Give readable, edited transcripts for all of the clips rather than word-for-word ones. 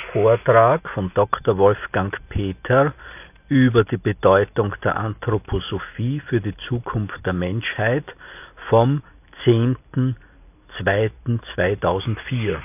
Vortrag von Dr. Wolfgang Peter über die Bedeutung der Anthroposophie für die Zukunft der Menschheit vom 10.02.2004.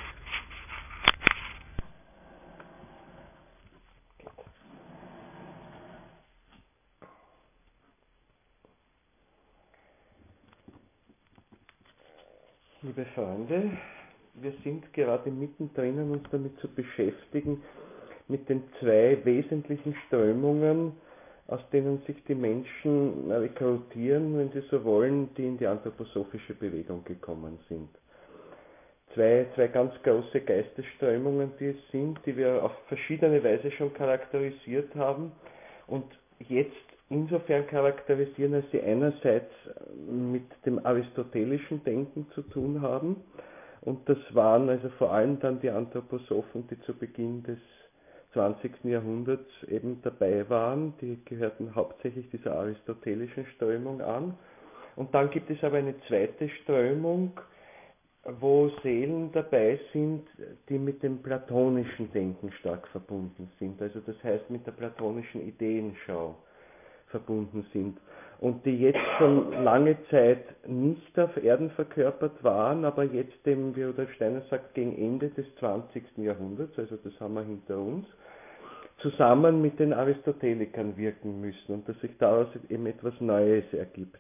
Liebe Freunde, wir sind gerade mittendrin, uns damit zu beschäftigen, mit den zwei wesentlichen Strömungen, aus denen sich die Menschen rekrutieren, wenn sie so wollen, die in die anthroposophische Bewegung gekommen sind. Zwei ganz große Geistesströmungen, die es sind, die wir auf verschiedene Weise schon charakterisiert haben und jetzt insofern charakterisieren, als sie einerseits mit dem aristotelischen Denken zu tun haben, und das waren also vor allem dann die Anthroposophen, die zu Beginn des 20. Jahrhunderts eben dabei waren, die gehörten hauptsächlich dieser aristotelischen Strömung an. Und dann gibt es aber eine zweite Strömung, wo Seelen dabei sind, die mit dem platonischen Denken stark verbunden sind, also das heißt mit der platonischen Ideenschau verbunden sind und die jetzt schon lange Zeit nicht auf Erden verkörpert waren, aber jetzt eben, wie Rudolf Steiner sagt, gegen Ende des 20. Jahrhunderts, also das haben wir hinter uns, zusammen mit den Aristotelikern wirken müssen und dass sich daraus eben etwas Neues ergibt.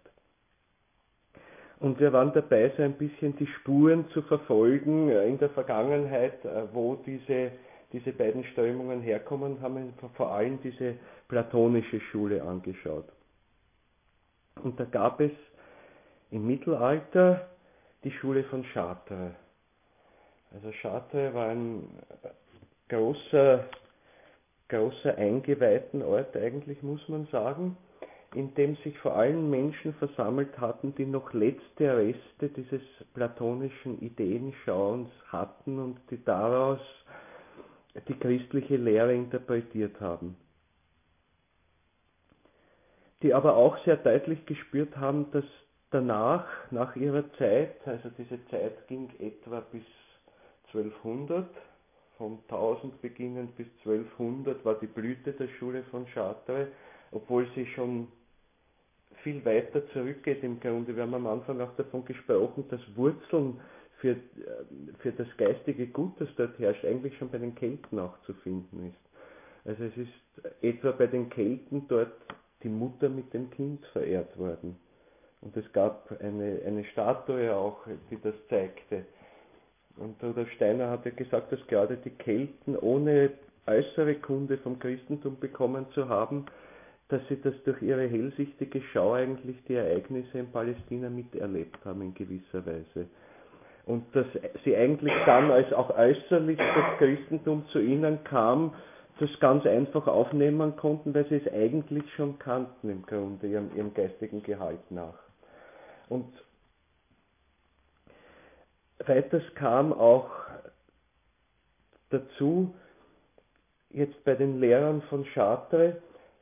Und wir waren dabei, so ein bisschen die Spuren zu verfolgen in der Vergangenheit, wo diese beiden Strömungen herkommen, haben vor allem diese platonische Schule angeschaut. Und da gab es im Mittelalter die Schule von Chartres. Also Chartres war ein großer Eingeweihtenort eigentlich, muss man sagen, in dem sich vor allem Menschen versammelt hatten, die noch letzte Reste dieses platonischen Ideenschauens hatten und die daraus die christliche Lehre interpretiert haben. Die aber auch sehr deutlich gespürt haben, dass danach, nach ihrer Zeit, also diese Zeit ging etwa bis 1200, von 1000 beginnend bis 1200 war die Blüte der Schule von Chartres, obwohl sie schon viel weiter zurückgeht im Grunde. Wir haben am Anfang auch davon gesprochen, dass Wurzeln für das geistige Gut, das dort herrscht, eigentlich schon bei den Kelten auch zu finden ist. Also es ist etwa bei den Kelten dort die Mutter mit dem Kind verehrt worden. Und es gab eine Statue auch, die das zeigte. Und Rudolf Steiner hat ja gesagt, dass gerade die Kelten, ohne äußere Kunde vom Christentum bekommen zu haben, dass sie das durch ihre hellsichtige Schau eigentlich die Ereignisse in Palästina miterlebt haben in gewisser Weise. Und dass sie eigentlich dann, als auch äußerlich das Christentum zu ihnen kam, das ganz einfach aufnehmen konnten, weil sie es eigentlich schon kannten im Grunde, ihrem geistigen Gehalt nach. Und weiters kam auch dazu, jetzt bei den Lehrern von Chartres,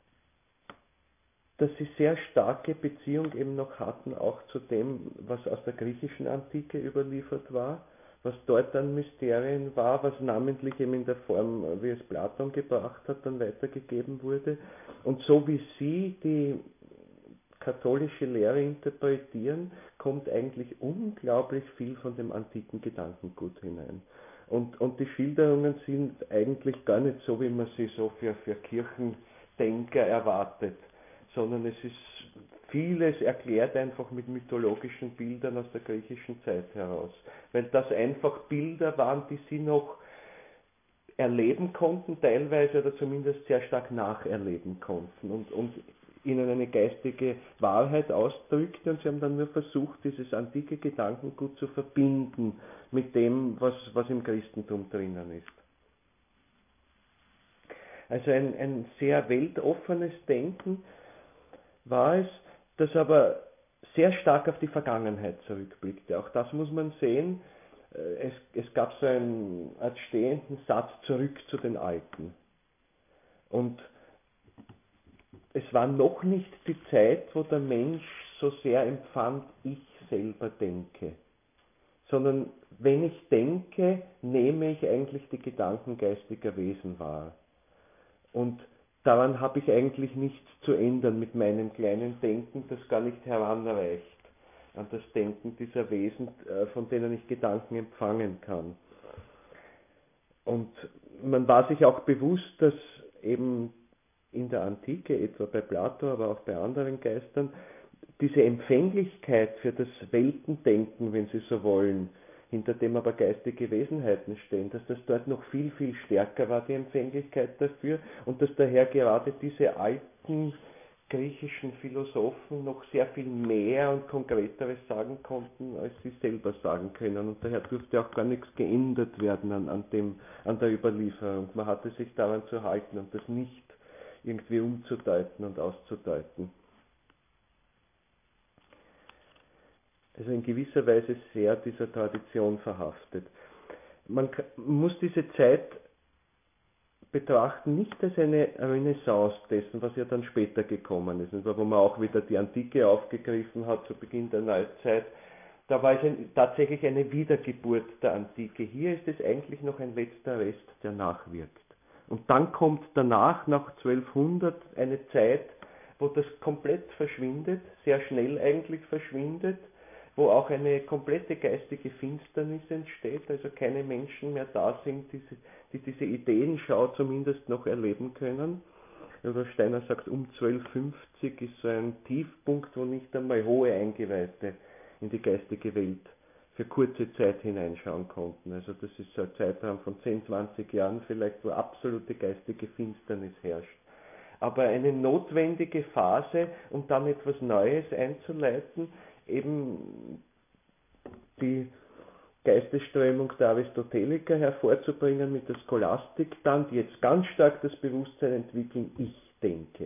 dass sie sehr starke Beziehung eben noch hatten, auch zu dem, was aus der griechischen Antike überliefert war, was dort an Mysterien war, was namentlich eben in der Form, wie es Platon gebracht hat, dann weitergegeben wurde. Und so wie sie die katholische Lehre interpretieren, kommt eigentlich unglaublich viel von dem antiken Gedankengut hinein. Und die Schilderungen sind eigentlich gar nicht so, wie man sie so für Kirchendenker erwartet, sondern es ist vieles erklärt einfach mit mythologischen Bildern aus der griechischen Zeit heraus, weil das einfach Bilder waren, die sie noch erleben konnten, teilweise oder zumindest sehr stark nacherleben konnten und ihnen eine geistige Wahrheit ausdrückte, und sie haben dann nur versucht, dieses antike Gedankengut zu verbinden mit dem, was im Christentum drinnen ist. Also ein sehr weltoffenes Denken war es, das aber sehr stark auf die Vergangenheit zurückblickte. Auch das muss man sehen. Es gab so einen als stehenden Satz: zurück zu den Alten. Und es war noch nicht die Zeit, wo der Mensch so sehr empfand, ich selber denke, sondern wenn ich denke, nehme ich eigentlich die Gedanken geistiger Wesen wahr. Und daran habe ich eigentlich nichts zu ändern mit meinem kleinen Denken, das gar nicht heranreicht an das Denken dieser Wesen, von denen ich Gedanken empfangen kann. Und man war sich auch bewusst, dass eben in der Antike, etwa bei Plato, aber auch bei anderen Geistern, diese Empfänglichkeit für das Weltendenken, wenn Sie so wollen, hinter dem aber geistige Wesenheiten stehen, dass das dort noch viel, viel stärker war, die Empfänglichkeit dafür, und dass daher gerade diese alten griechischen Philosophen noch sehr viel mehr und Konkreteres sagen konnten, als sie selber sagen können. Und daher durfte auch gar nichts geändert werden an der Überlieferung. Man hatte sich daran zu halten und das nicht irgendwie umzudeuten und auszudeuten. Also in gewisser Weise sehr dieser Tradition verhaftet. Man muss diese Zeit betrachten nicht als eine Renaissance dessen, was ja dann später gekommen ist, wo man auch wieder die Antike aufgegriffen hat zu Beginn der Neuzeit. Da war es tatsächlich eine Wiedergeburt der Antike. Hier ist es eigentlich noch ein letzter Rest, der nachwirkt. Und dann kommt danach, nach 1200, eine Zeit, wo das komplett verschwindet, sehr schnell eigentlich verschwindet, wo auch eine komplette geistige Finsternis entsteht, also keine Menschen mehr da sind, die diese Ideenschau zumindest noch erleben können. Oder Steiner sagt, um 1250 ist so ein Tiefpunkt, wo nicht einmal hohe Eingeweihte in die geistige Welt für kurze Zeit hineinschauen konnten. Also das ist so ein Zeitraum von 10, 20 Jahren vielleicht, wo absolute geistige Finsternis herrscht. Aber eine notwendige Phase, um dann etwas Neues einzuleiten, eben die Geistesströmung der Aristoteliker hervorzubringen mit der Scholastik dann, die jetzt ganz stark das Bewusstsein entwickeln, ich denke.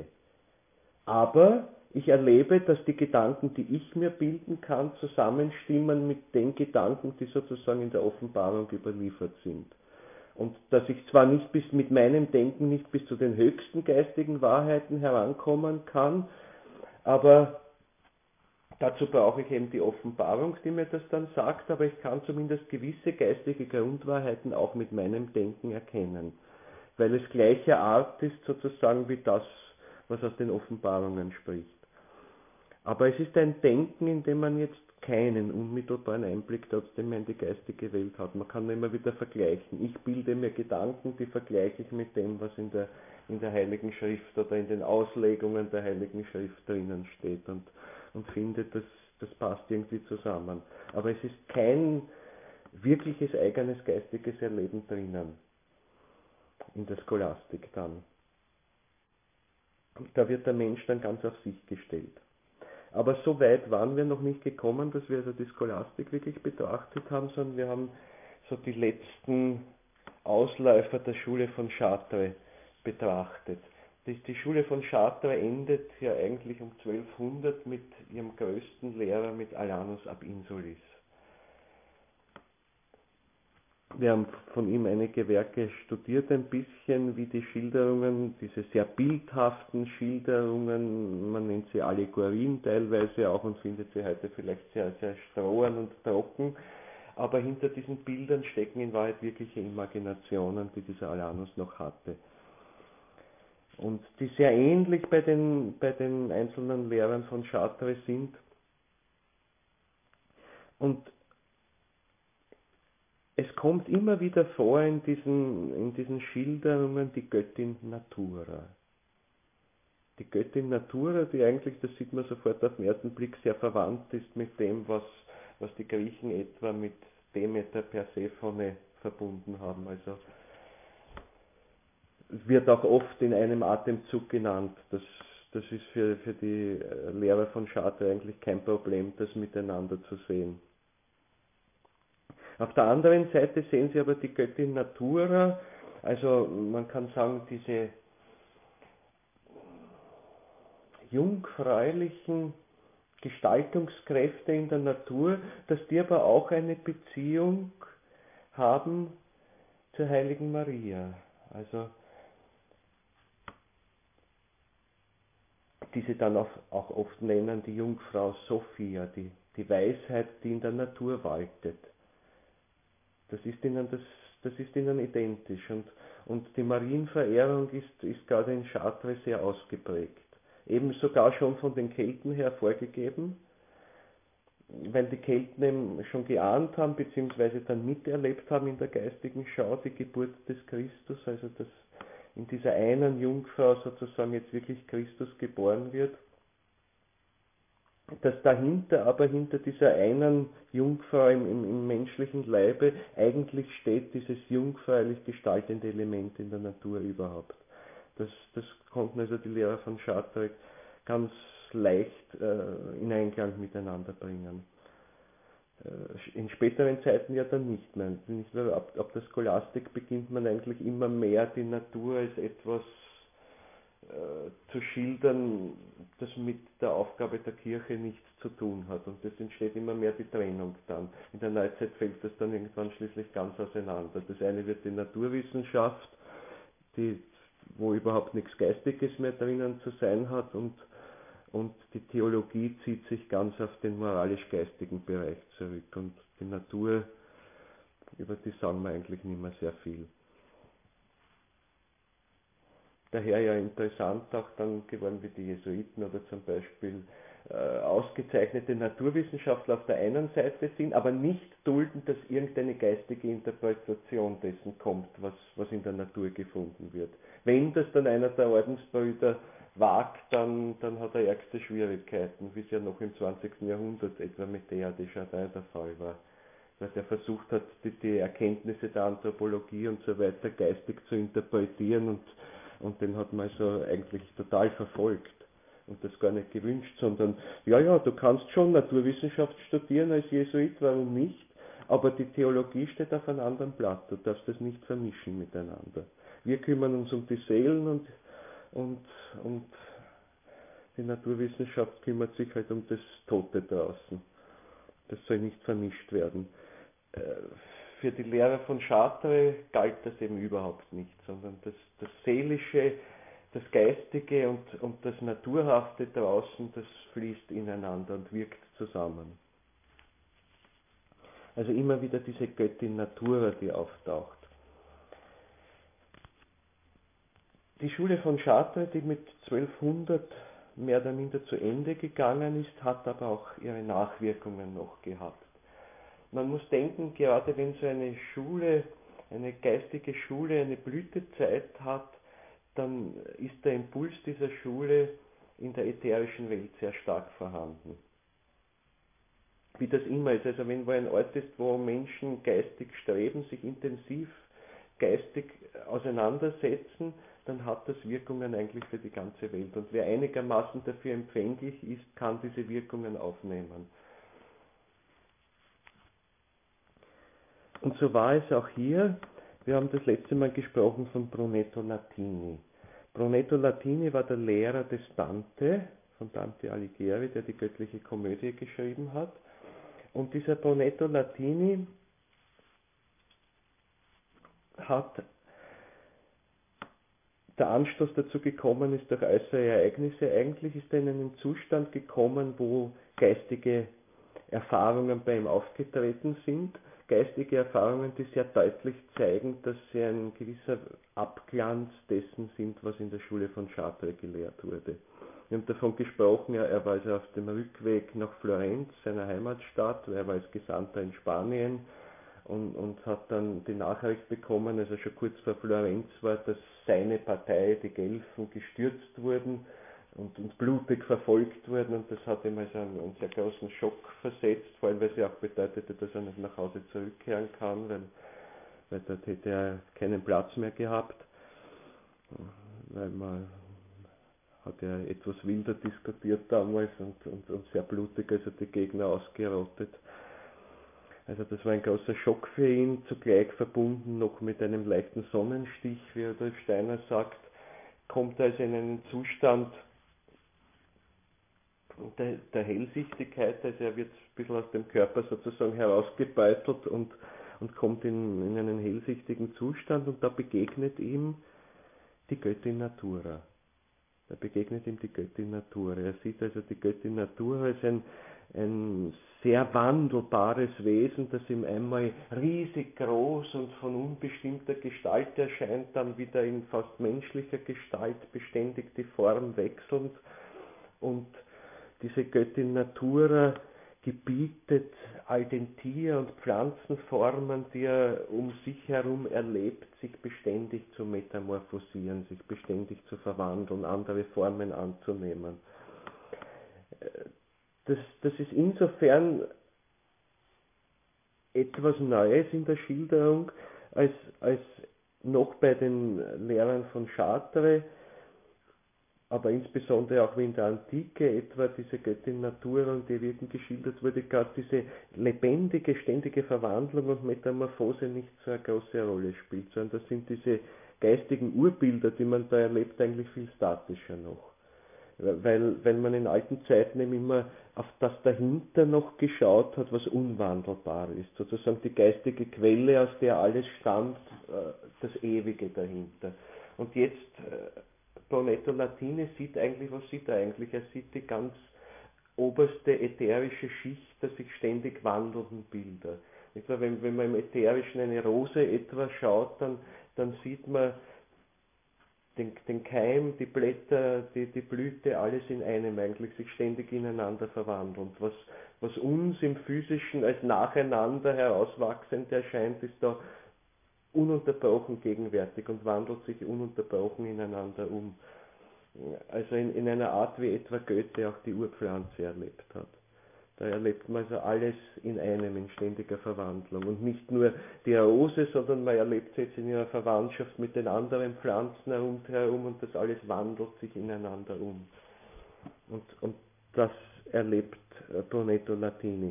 Aber ich erlebe, dass die Gedanken, die ich mir bilden kann, zusammenstimmen mit den Gedanken, die sozusagen in der Offenbarung überliefert sind. Und dass ich zwar nicht mit meinem Denken nicht bis zu den höchsten geistigen Wahrheiten herankommen kann, aber dazu brauche ich eben die Offenbarung, die mir das dann sagt, aber ich kann zumindest gewisse geistige Grundwahrheiten auch mit meinem Denken erkennen, weil es gleicher Art ist sozusagen wie das, was aus den Offenbarungen spricht. Aber es ist ein Denken, in dem man jetzt keinen unmittelbaren Einblick trotzdem in die geistige Welt hat. Man kann immer wieder vergleichen. Ich bilde mir Gedanken, die vergleiche ich mit dem, was in der Heiligen Schrift oder in den Auslegungen der Heiligen Schrift drinnen steht und finde, das passt irgendwie zusammen. Aber es ist kein wirkliches eigenes geistiges Erleben drinnen in der Scholastik dann. Und da wird der Mensch dann ganz auf sich gestellt. Aber so weit waren wir noch nicht gekommen, dass wir also die Scholastik wirklich betrachtet haben, sondern wir haben so die letzten Ausläufer der Schule von Chartres betrachtet. Die Schule von Chartres endet ja eigentlich um 1200 mit ihrem größten Lehrer, mit Alanus ab Insulis. Wir haben von ihm einige Werke studiert, ein bisschen wie die Schilderungen, diese sehr bildhaften Schilderungen, man nennt sie Allegorien teilweise auch und findet sie heute vielleicht sehr, sehr strohern und trocken, aber hinter diesen Bildern stecken in Wahrheit wirkliche Imaginationen, die dieser Alanus noch hatte. Und die sehr ähnlich bei den einzelnen Lehrern von Chartres sind. Und es kommt immer wieder vor in diesen Schilderungen die Göttin Natura. Die Göttin Natura, die eigentlich, das sieht man sofort auf den ersten Blick, sehr verwandt ist mit dem, was die Griechen etwa mit Demeter Persephone verbunden haben. Also es wird auch oft in einem Atemzug genannt. Das ist für die Lehrer von Chartres eigentlich kein Problem, das miteinander zu sehen. Auf der anderen Seite sehen Sie aber die Göttin Natura, also man kann sagen, diese jungfräulichen Gestaltungskräfte in der Natur, dass die aber auch eine Beziehung haben zur heiligen Maria. Also die sie dann auch oft nennen, die Jungfrau Sophia, die Weisheit, die in der Natur waltet. Das ist ihnen identisch. Und die Marienverehrung ist gerade in Chartres sehr ausgeprägt. Eben sogar schon von den Kelten her vorgegeben, weil die Kelten eben schon geahnt haben, beziehungsweise dann miterlebt haben in der geistigen Schau die Geburt des Christus, also dass in dieser einen Jungfrau sozusagen jetzt wirklich Christus geboren wird, dass dahinter, aber hinter dieser einen Jungfrau im menschlichen Leibe eigentlich steht dieses jungfräulich gestaltende Element in der Natur überhaupt. Das konnten also die Lehrer von Chartres ganz leicht in Einklang miteinander bringen. In späteren Zeiten ja dann nicht mehr. Ab der Scholastik beginnt man eigentlich immer mehr die Natur als etwas zu schildern, das mit der Aufgabe der Kirche nichts zu tun hat. Und es entsteht immer mehr die Trennung dann. In der Neuzeit fällt das dann irgendwann schließlich ganz auseinander. Das eine wird die Naturwissenschaft, wo überhaupt nichts Geistiges mehr drinnen zu sein hat, und die Theologie zieht sich ganz auf den moralisch-geistigen Bereich zurück. Und die Natur, über die sagen wir eigentlich nicht mehr sehr viel. Daher ja interessant auch dann geworden wie die Jesuiten oder zum Beispiel ausgezeichnete Naturwissenschaftler auf der einen Seite sind, aber nicht dulden, dass irgendeine geistige Interpretation dessen kommt, was in der Natur gefunden wird. Wenn das dann einer der Ordensbrüder wagt, dann hat er ärgste Schwierigkeiten, wie es ja noch im 20. Jahrhundert etwa mit Teilhard de Chardin der Fall war, dass er versucht hat, die Erkenntnisse der Anthropologie und so weiter geistig zu interpretieren, und den hat man also eigentlich total verfolgt und das gar nicht gewünscht, sondern ja, du kannst schon Naturwissenschaft studieren als Jesuit, warum nicht, aber die Theologie steht auf einem anderen Blatt, du darfst das nicht vermischen miteinander. Wir kümmern uns um die Seelen und die Naturwissenschaft kümmert sich halt um das Tote draußen. Das soll nicht vermischt werden. Für die Lehrer von Chartres galt das eben überhaupt nicht, sondern das Seelische, das Geistige und das Naturhafte draußen, das fließt ineinander und wirkt zusammen. Also immer wieder diese Göttin Natura, die auftaucht. Die Schule von Chartres, die mit 1200 mehr oder minder zu Ende gegangen ist, hat aber auch ihre Nachwirkungen noch gehabt. Man muss denken, gerade wenn so eine Schule, eine geistige Schule eine Blütezeit hat, dann ist der Impuls dieser Schule in der ätherischen Welt sehr stark vorhanden. Wie das immer ist, also wenn wo ein Ort ist, wo Menschen geistig streben, sich intensiv geistig auseinandersetzen, dann hat das Wirkungen eigentlich für die ganze Welt. Und wer einigermaßen dafür empfänglich ist, kann diese Wirkungen aufnehmen. Und so war es auch hier. Wir haben das letzte Mal gesprochen von Brunetto Latini. Brunetto Latini war der Lehrer des Dante, von Dante Alighieri, der die göttliche Komödie geschrieben hat. Und dieser Brunetto Latini hat der Anstoß dazu gekommen ist durch äußere Ereignisse. Eigentlich ist er in einen Zustand gekommen, wo geistige Erfahrungen bei ihm aufgetreten sind. Geistige Erfahrungen, die sehr deutlich zeigen, dass sie ein gewisser Abglanz dessen sind, was in der Schule von Chartres gelehrt wurde. Wir haben davon gesprochen, er war also auf dem Rückweg nach Florenz, seiner Heimatstadt, er war als Gesandter in Spanien und hat dann die Nachricht bekommen, als er schon kurz vor Florenz war, dass seine Partei, die Guelfen, gestürzt wurden und blutig verfolgt wurden, und das hat ihm also einen sehr großen Schock versetzt, vor allem weil es ja auch bedeutete, dass er nicht nach Hause zurückkehren kann, weil dort hätte er keinen Platz mehr gehabt, weil man hat ja etwas wilder diskutiert damals und sehr blutig, also die Gegner ausgerottet. Also das war ein großer Schock für ihn, zugleich verbunden noch mit einem leichten Sonnenstich, wie Rudolf Steiner sagt, kommt er also in einen Zustand der Hellsichtigkeit, also er wird ein bisschen aus dem Körper sozusagen herausgebeutelt und kommt in einen hellsichtigen Zustand, und da begegnet ihm die Göttin Natura. Da begegnet ihm die Göttin Natura. Er sieht also die Göttin Natura als ein sehr wandelbares Wesen, das ihm einmal riesig groß und von unbestimmter Gestalt erscheint, dann wieder in fast menschlicher Gestalt, beständig die Form wechselnd. Und diese Göttin Natura gebietet all den Tier- und Pflanzenformen, die er um sich herum erlebt, sich beständig zu metamorphosieren, sich beständig zu verwandeln, andere Formen anzunehmen. Das ist insofern etwas Neues in der Schilderung, als noch bei den Lehrern von Chartres, aber insbesondere auch wie in der Antike etwa diese Göttin Natura und die Wirken geschildert wurde, gerade diese lebendige, ständige Verwandlung und Metamorphose nicht so eine große Rolle spielt, sondern das sind diese geistigen Urbilder, die man da erlebt, eigentlich viel statischer noch. Weil man in alten Zeiten eben immer auf das dahinter noch geschaut hat, was unwandelbar ist. Sozusagen die geistige Quelle, aus der alles stammt, das Ewige dahinter. Und jetzt, Brunetto Latini sieht eigentlich, was sieht er eigentlich? Er sieht die ganz oberste ätherische Schicht der sich ständig wandelnden Bilder. Etwa wenn man im Ätherischen eine Rose etwa schaut, dann sieht man den Keim, die Blätter, die Blüte, alles in einem eigentlich, sich ständig ineinander verwandeln. Was uns im Physischen als nacheinander herauswachsend erscheint, ist da ununterbrochen gegenwärtig und wandelt sich ununterbrochen ineinander um. Also in einer Art, wie etwa Goethe auch die Urpflanze erlebt hat. Da erlebt man also alles in einem, in ständiger Verwandlung. Und nicht nur die Rose, sondern man erlebt sie jetzt in ihrer Verwandtschaft mit den anderen Pflanzen rundherum und das alles wandelt sich ineinander um. Und das erlebt Brunetto Latini.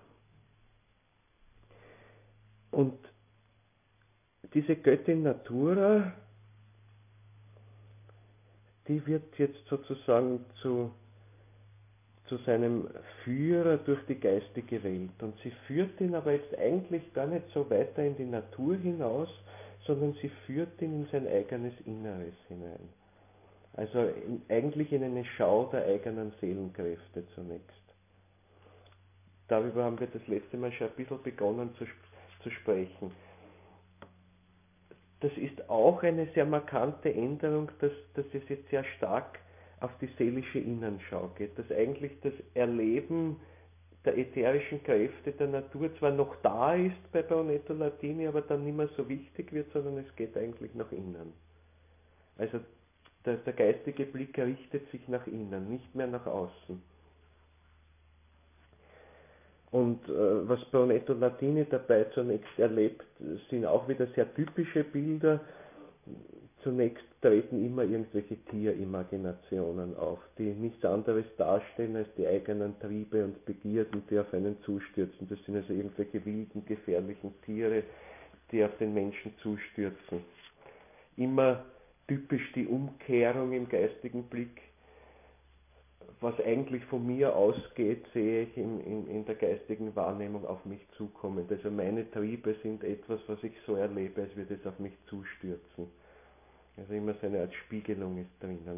Und diese Göttin Natura, die wird jetzt sozusagen zu seinem Führer durch die geistige Welt. Und sie führt ihn aber jetzt eigentlich gar nicht so weiter in die Natur hinaus, sondern sie führt ihn in sein eigenes Inneres hinein. Also eigentlich in eine Schau der eigenen Seelenkräfte zunächst. Darüber haben wir das letzte Mal schon ein bisschen begonnen zu sprechen. Das ist auch eine sehr markante Änderung, dass es jetzt sehr stark auf die seelische Innenschau geht, dass eigentlich das Erleben der ätherischen Kräfte der Natur zwar noch da ist bei Brunetto Latini, aber dann nicht mehr so wichtig wird, sondern es geht eigentlich nach innen. Also der geistige Blick richtet sich nach innen, nicht mehr nach außen. Und was Brunetto Latini dabei zunächst erlebt, sind auch wieder sehr typische Bilder. Zunächst treten immer irgendwelche Tierimaginationen auf, die nichts anderes darstellen als die eigenen Triebe und Begierden, die auf einen zustürzen. Das sind also irgendwelche wilden, gefährlichen Tiere, die auf den Menschen zustürzen. Immer typisch die Umkehrung im geistigen Blick. Was eigentlich von mir ausgeht, sehe ich in der geistigen Wahrnehmung auf mich zukommen. Also meine Triebe sind etwas, was ich so erlebe, als würde es auf mich zustürzen. Also immer so eine Art Spiegelung ist drinnen.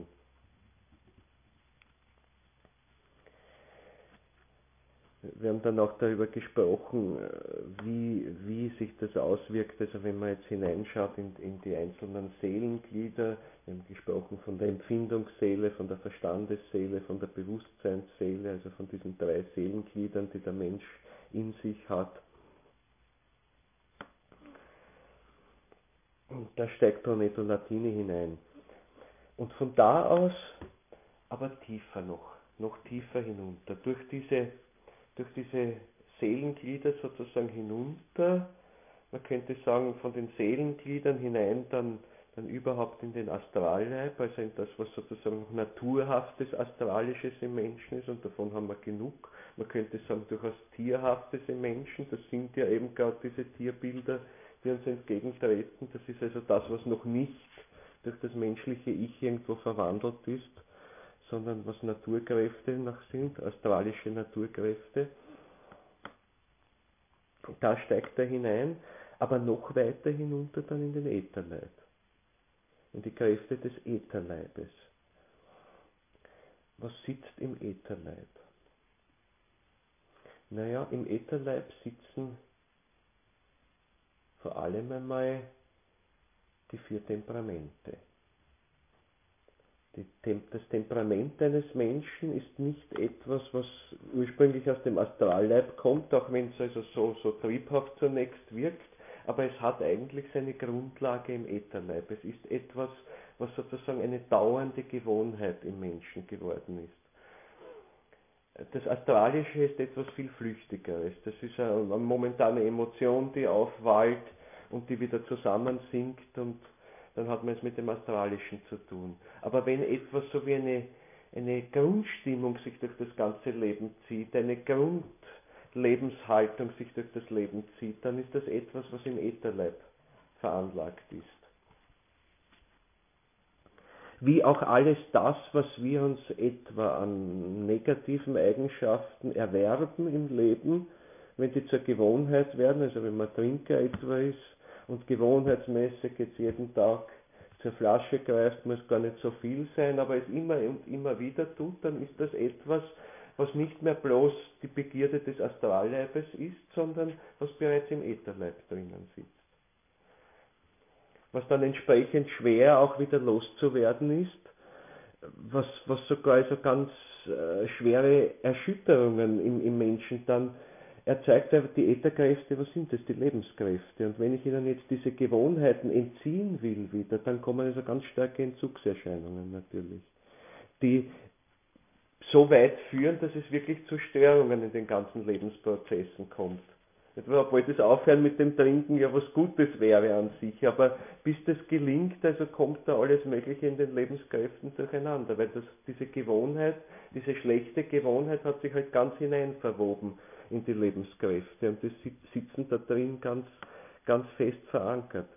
Wir haben dann auch darüber gesprochen, wie sich das auswirkt, also wenn man jetzt hineinschaut in die einzelnen Seelenglieder. Wir haben gesprochen von der Empfindungsseele, von der Verstandesseele, von der Bewusstseinsseele, also von diesen 3 Seelengliedern, die der Mensch in sich hat. Und da steigt Brunetto Latini hinein. Und von da aus, aber tiefer noch tiefer hinunter, durch diese Seelenglieder sozusagen hinunter, man könnte sagen von den Seelengliedern hinein dann überhaupt in den Astralleib, also in das, was sozusagen naturhaftes, astralisches im Menschen ist, und davon haben wir genug. Man könnte sagen durchaus tierhaftes im Menschen, das sind ja eben gerade diese Tierbilder, die uns entgegentreten. Das ist also das, was noch nicht durch das menschliche Ich irgendwo verwandelt ist, sondern was Naturkräfte noch sind, astralische Naturkräfte. Da steigt er hinein, aber noch weiter hinunter dann in den Ätherleib, in die Kräfte des Ätherleibes. Was sitzt im Ätherleib? Naja, im Ätherleib sitzen vor allem einmal die 4 Temperamente. Das Temperament eines Menschen ist nicht etwas, was ursprünglich aus dem Astralleib kommt, auch wenn es also so triebhaft zunächst wirkt, aber es hat eigentlich seine Grundlage im Ätherleib. Es ist etwas, was sozusagen eine dauernde Gewohnheit im Menschen geworden ist. Das Astralische ist etwas viel Flüchtigeres. Das ist eine momentane Emotion, die aufwallt und die wieder zusammensinkt, und dann hat man es mit dem Astralischen zu tun. Aber wenn etwas so wie eine Grundstimmung sich durch das ganze Leben zieht, eine Grundlebenshaltung sich durch das Leben zieht, dann ist das etwas, was im Ätherleib veranlagt ist. Wie auch alles das, was wir uns etwa an negativen Eigenschaften erwerben im Leben, wenn die zur Gewohnheit werden, also wenn man Trinker etwa ist und gewohnheitsmäßig jetzt jeden Tag zur Flasche greift, muss gar nicht so viel sein, aber es immer und immer wieder tut, dann ist das etwas, was nicht mehr bloß die Begierde des Astralleibes ist, sondern was bereits im Ätherleib drinnen sitzt. Was dann entsprechend schwer auch wieder loszuwerden ist, was sogar also ganz schwere Erschütterungen im Menschen dann erzeugt. Die Ätherkräfte, was sind das? Die Lebenskräfte. Und wenn ich ihnen jetzt diese Gewohnheiten entziehen will wieder, dann kommen also ganz starke Entzugserscheinungen natürlich, die so weit führen, dass es wirklich zu Störungen in den ganzen Lebensprozessen kommt. Obwohl das Aufhören mit dem Trinken ja was Gutes wäre an sich, aber bis das gelingt, also kommt da alles Mögliche in den Lebenskräften durcheinander, weil diese Gewohnheit, diese schlechte Gewohnheit hat sich halt ganz hinein verwoben in die Lebenskräfte und die sitzen da drin ganz, ganz fest verankert.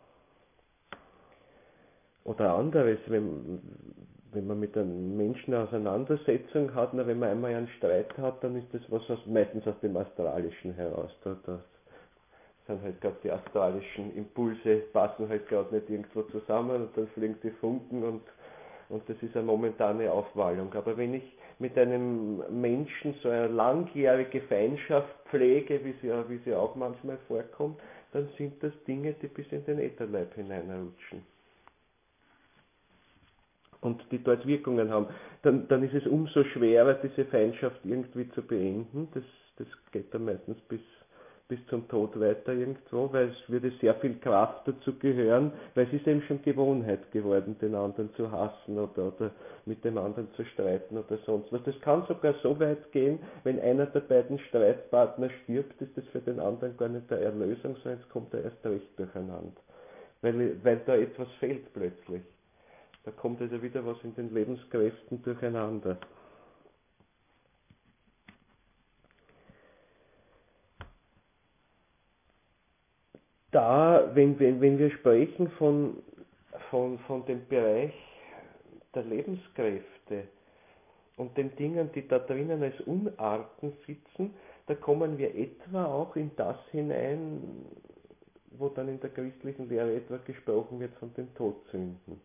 Oder anderes, wenn man mit einem Menschen eine Auseinandersetzung hat, wenn man einmal einen Streit hat, dann ist das was meistens aus dem Astralischen heraus. Da sind halt gerade die astralischen Impulse, passen halt gerade nicht irgendwo zusammen und dann fliegen die Funken und das ist eine momentane Aufwallung. Aber wenn ich mit einem Menschen so eine langjährige Feindschaft pflege, wie sie auch manchmal vorkommt, dann sind das Dinge, die bis in den Ätherleib hineinrutschen. Und die dort Wirkungen haben, dann ist es umso schwerer, diese Feindschaft irgendwie zu beenden. Das geht dann meistens bis zum Tod weiter irgendwo, weil es würde sehr viel Kraft dazu gehören, weil es ist eben schon Gewohnheit geworden, den anderen zu hassen oder mit dem anderen zu streiten oder sonst was. Das kann sogar so weit gehen, wenn einer der beiden Streitpartner stirbt, ist das für den anderen gar nicht der Erlösung, sondern es kommt er erst recht durcheinander. Weil da etwas fehlt plötzlich. Da kommt also wieder was in den Lebenskräften durcheinander. Da, wenn wir sprechen von dem Bereich der Lebenskräfte und den Dingen, die da drinnen als Unarten sitzen, da kommen wir etwa auch in das hinein, wo dann in der christlichen Lehre etwa gesprochen wird von den Todsünden.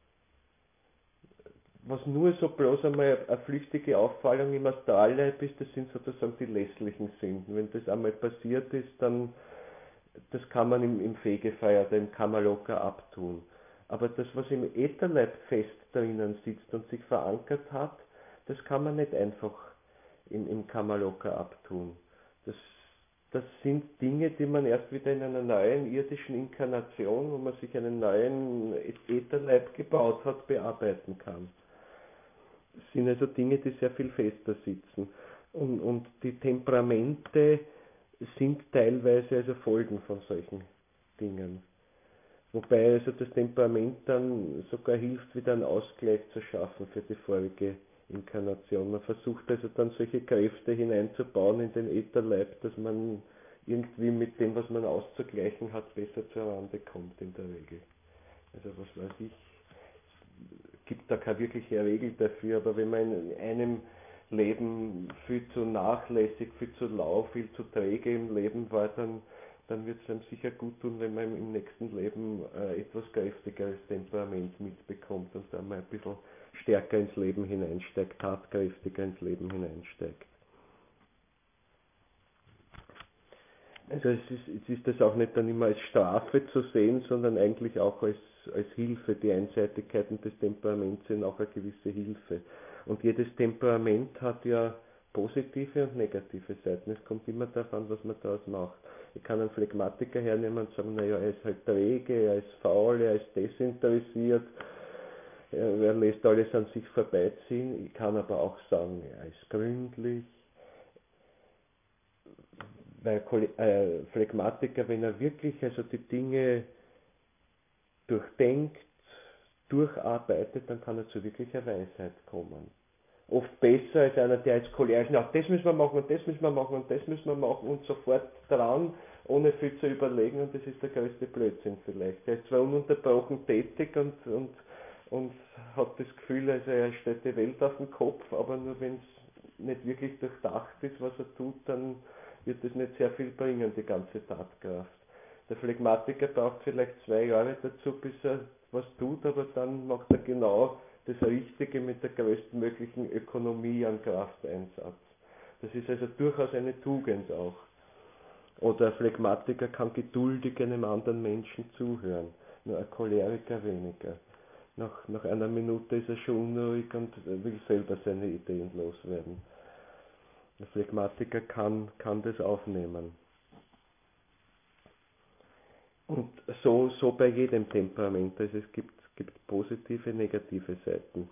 Was nur so bloß einmal eine flüchtige Auffallung im Astralleib ist, das sind sozusagen die lässlichen Sünden. Wenn das einmal passiert ist, dann das kann man im Fegefeuer oder im Kammerlocker abtun. Aber das, was im Ätherleib fest drinnen sitzt und sich verankert hat, das kann man nicht einfach im Kammerlocker abtun. Das sind Dinge, die man erst wieder in einer neuen irdischen Inkarnation, wo man sich einen neuen Ätherleib gebaut hat, bearbeiten kann. Das sind also Dinge, die sehr viel fester sitzen. Und die Temperamente sind teilweise also Folgen von solchen Dingen. Wobei also das Temperament dann sogar hilft, wieder einen Ausgleich zu schaffen für die vorige Inkarnation. Man versucht also dann solche Kräfte hineinzubauen in den Ätherleib, dass man irgendwie mit dem, was man auszugleichen hat, besser zueinander kommt in der Regel. Also was weiß ich, es gibt da keine wirkliche Regel dafür, aber wenn man in einem Leben viel zu nachlässig, viel zu lau, viel zu träge im Leben war, dann wird es einem sicher gut tun, wenn man im nächsten Leben etwas kräftigeres Temperament mitbekommt und dann mal ein bisschen stärker ins Leben hineinsteigt, tatkräftiger ins Leben hineinsteigt. Also es ist das auch nicht dann immer als Strafe zu sehen, sondern eigentlich auch als Hilfe. Die Einseitigkeiten des Temperaments sind auch eine gewisse Hilfe. Und jedes Temperament hat ja positive und negative Seiten. Es kommt immer darauf an, was man daraus macht. Ich kann einen Phlegmatiker hernehmen und sagen, naja, er ist halt träge, er ist faul, er ist desinteressiert, er lässt alles an sich vorbeiziehen. Ich kann aber auch sagen, er ist gründlich, weil Phlegmatiker, wenn er wirklich also die Dinge durchdenkt, durcharbeitet, dann kann er zu wirklicher Weisheit kommen. Oft besser als einer, der jetzt cholerisch, na, das müssen wir machen und das müssen wir machen und das müssen wir machen und sofort dran, ohne viel zu überlegen, und das ist der größte Blödsinn vielleicht. Er ist zwar ununterbrochen tätig und hat das Gefühl, also er stellt die Welt auf den Kopf, aber nur wenn es nicht wirklich durchdacht ist, was er tut, dann wird es nicht sehr viel bringen, die ganze Tatkraft. Der Phlegmatiker braucht vielleicht 2 Jahre dazu, bis er was tut, aber dann macht er genau das Richtige mit der größtmöglichen Ökonomie an Krafteinsatz. Das ist also durchaus eine Tugend auch. Oder ein Phlegmatiker kann geduldig einem anderen Menschen zuhören, nur ein Choleriker weniger. Nach einer Minute ist er schon unruhig und will selber seine Ideen loswerden. Der Phlegmatiker kann das aufnehmen. Und so bei jedem Temperament. Also es gibt positive, negative Seiten.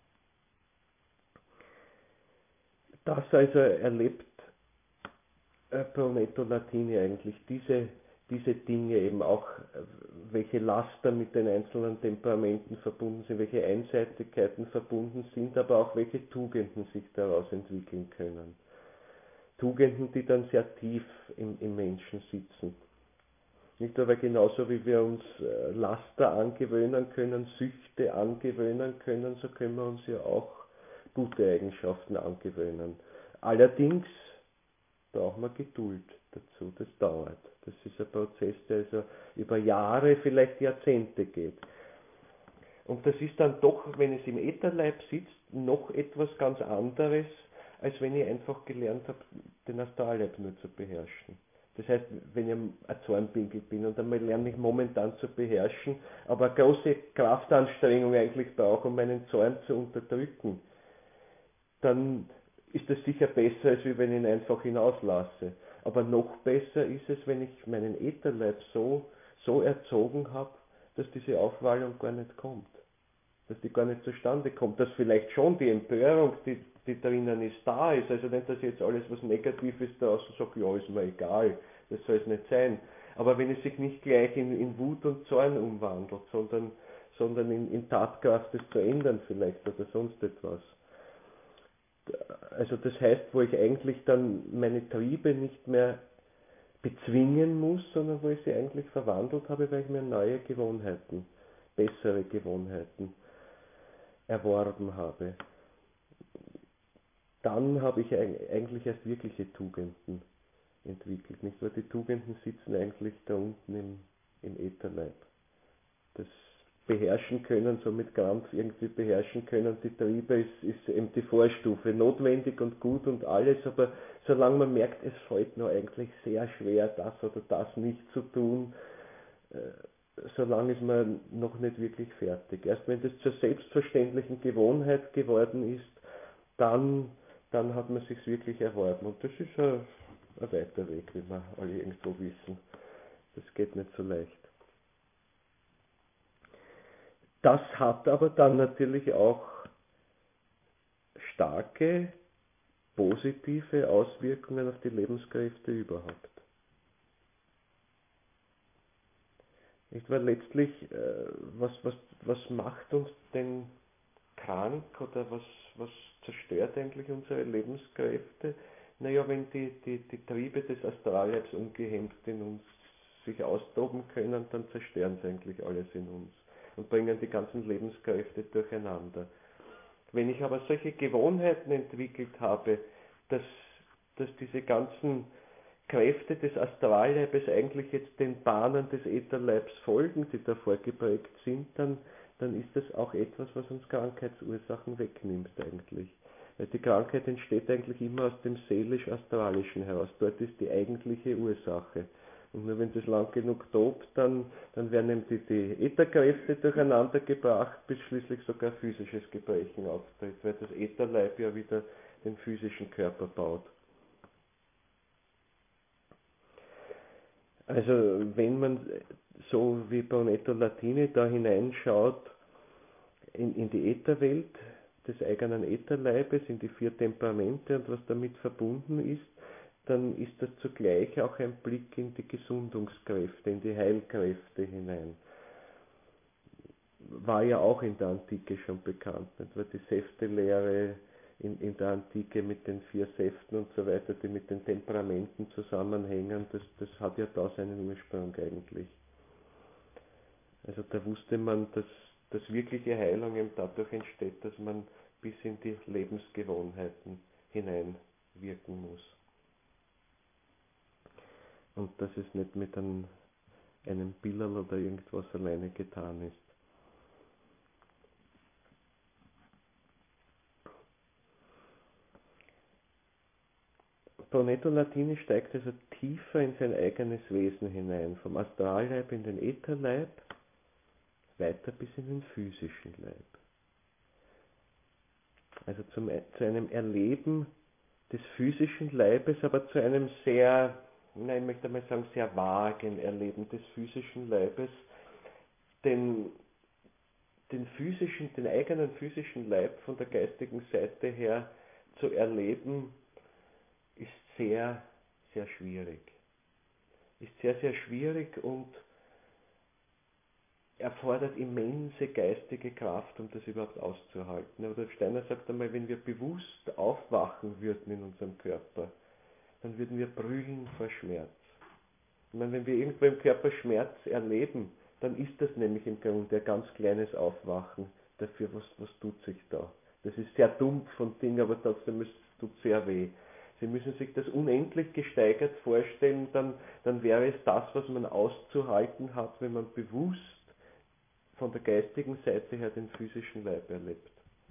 Das also erlebt Brunetto Latini eigentlich, diese Dinge eben auch, welche Laster mit den einzelnen Temperamenten verbunden sind, welche Einseitigkeiten verbunden sind, aber auch welche Tugenden sich daraus entwickeln können. Tugenden, die dann sehr tief im Menschen sitzen. Nicht aber genauso wie wir uns Laster angewöhnen können, Süchte angewöhnen können, so können wir uns ja auch gute Eigenschaften angewöhnen. Allerdings braucht man Geduld dazu, das dauert. Das ist ein Prozess, der also über Jahre, vielleicht Jahrzehnte geht. Und das ist dann doch, wenn es im Ätherleib sitzt, noch etwas ganz anderes, als wenn ich einfach gelernt habe, den Astralleib nur zu beherrschen. Das heißt, wenn ich ein Zornpinkel bin und einmal lerne ich momentan zu beherrschen, aber eine große Kraftanstrengung eigentlich brauche, um meinen Zorn zu unterdrücken, dann ist das sicher besser, als wenn ich ihn einfach hinauslasse. Aber noch besser ist es, wenn ich meinen Ätherleib so erzogen habe, dass diese Aufwallung gar nicht kommt. Dass die gar nicht zustande kommt. Dass vielleicht schon die Empörung, die drinnen ist, da ist. Also nicht, dass ich jetzt alles, was negativ ist, draußen sage, ja, ist mir egal. Das soll es nicht sein. Aber wenn es sich nicht gleich in Wut und Zorn umwandelt, sondern in Tatkraft, das zu ändern vielleicht oder sonst etwas. Also das heißt, wo ich eigentlich dann meine Triebe nicht mehr bezwingen muss, sondern wo ich sie eigentlich verwandelt habe, weil ich mir neue Gewohnheiten, bessere Gewohnheiten erworben habe. Dann habe ich eigentlich erst wirkliche Tugenden entwickelt. Nicht wahr? Die Tugenden sitzen eigentlich da unten im Ätherleib. Das beherrschen können, so mit Krampf irgendwie beherrschen können, die Triebe ist eben die Vorstufe, notwendig und gut und alles, aber solange man merkt, es fällt nur eigentlich sehr schwer, das oder das nicht zu tun, solange ist man noch nicht wirklich fertig. Erst wenn das zur selbstverständlichen Gewohnheit geworden ist, dann hat man sich wirklich erworben. Und das ist ein weiter Weg, wie wir alle irgendwo wissen. Das geht nicht so leicht. Das hat aber dann natürlich auch starke positive Auswirkungen auf die Lebenskräfte überhaupt. Nicht wahr? Letztlich, was macht uns denn krank oder was zerstört eigentlich unsere Lebenskräfte? Naja, wenn die Triebe des Astralleibs ungehemmt in uns sich austoben können, dann zerstören sie eigentlich alles in uns und bringen die ganzen Lebenskräfte durcheinander. Wenn ich aber solche Gewohnheiten entwickelt habe, dass diese ganzen Kräfte des Astralleibes eigentlich jetzt den Bahnen des Ätherleibs folgen, die da vorgeprägt sind, dann ist das auch etwas, was uns Krankheitsursachen wegnimmt eigentlich. Weil die Krankheit entsteht eigentlich immer aus dem seelisch-astralischen heraus. Dort ist die eigentliche Ursache. Und nur wenn das lang genug tobt, dann werden eben die Ätherkräfte durcheinander gebracht, bis schließlich sogar physisches Gebrechen auftritt, weil das Ätherleib ja wieder den physischen Körper baut. Also wenn man so wie Brunetto Latini da hineinschaut in die Ätherwelt des eigenen Ätherleibes, in die 4 Temperamente und was damit verbunden ist, dann ist das zugleich auch ein Blick in die Gesundungskräfte, in die Heilkräfte hinein. War ja auch in der Antike schon bekannt, nicht? War die Säftelehre in der Antike mit den 4 Säften und so weiter, die mit den Temperamenten zusammenhängen, das hat ja da seinen Ursprung eigentlich. Also da wusste man, dass wirkliche Heilung eben dadurch entsteht, dass man bis in die Lebensgewohnheiten hineinwirken muss. Und dass es nicht mit einem Pillerl oder irgendwas alleine getan ist. Brunetto Latini steigt also tiefer in sein eigenes Wesen hinein, vom Astralleib in den Ätherleib, weiter bis in den physischen Leib. Also zu einem Erleben des physischen Leibes, aber zu einem sehr, ich möchte mal sagen, sehr vagen Erleben des physischen Leibes, den eigenen physischen Leib von der geistigen Seite her zu erleben, ist sehr, sehr schwierig. Ist sehr, sehr schwierig und erfordert immense geistige Kraft, um das überhaupt auszuhalten. Aber der Steiner sagt einmal, wenn wir bewusst aufwachen würden in unserem Körper, dann würden wir brüllen vor Schmerz. Ich meine, wenn wir irgendwo im Körper Schmerz erleben, dann ist das nämlich im Grunde ein ganz kleines Aufwachen dafür, was tut sich da. Das ist sehr dumpf von Ding, aber trotzdem es tut sehr weh. Sie müssen sich das unendlich gesteigert vorstellen, dann wäre es das, was man auszuhalten hat, wenn man bewusst von der geistigen Seite her den physischen Leib erlebt.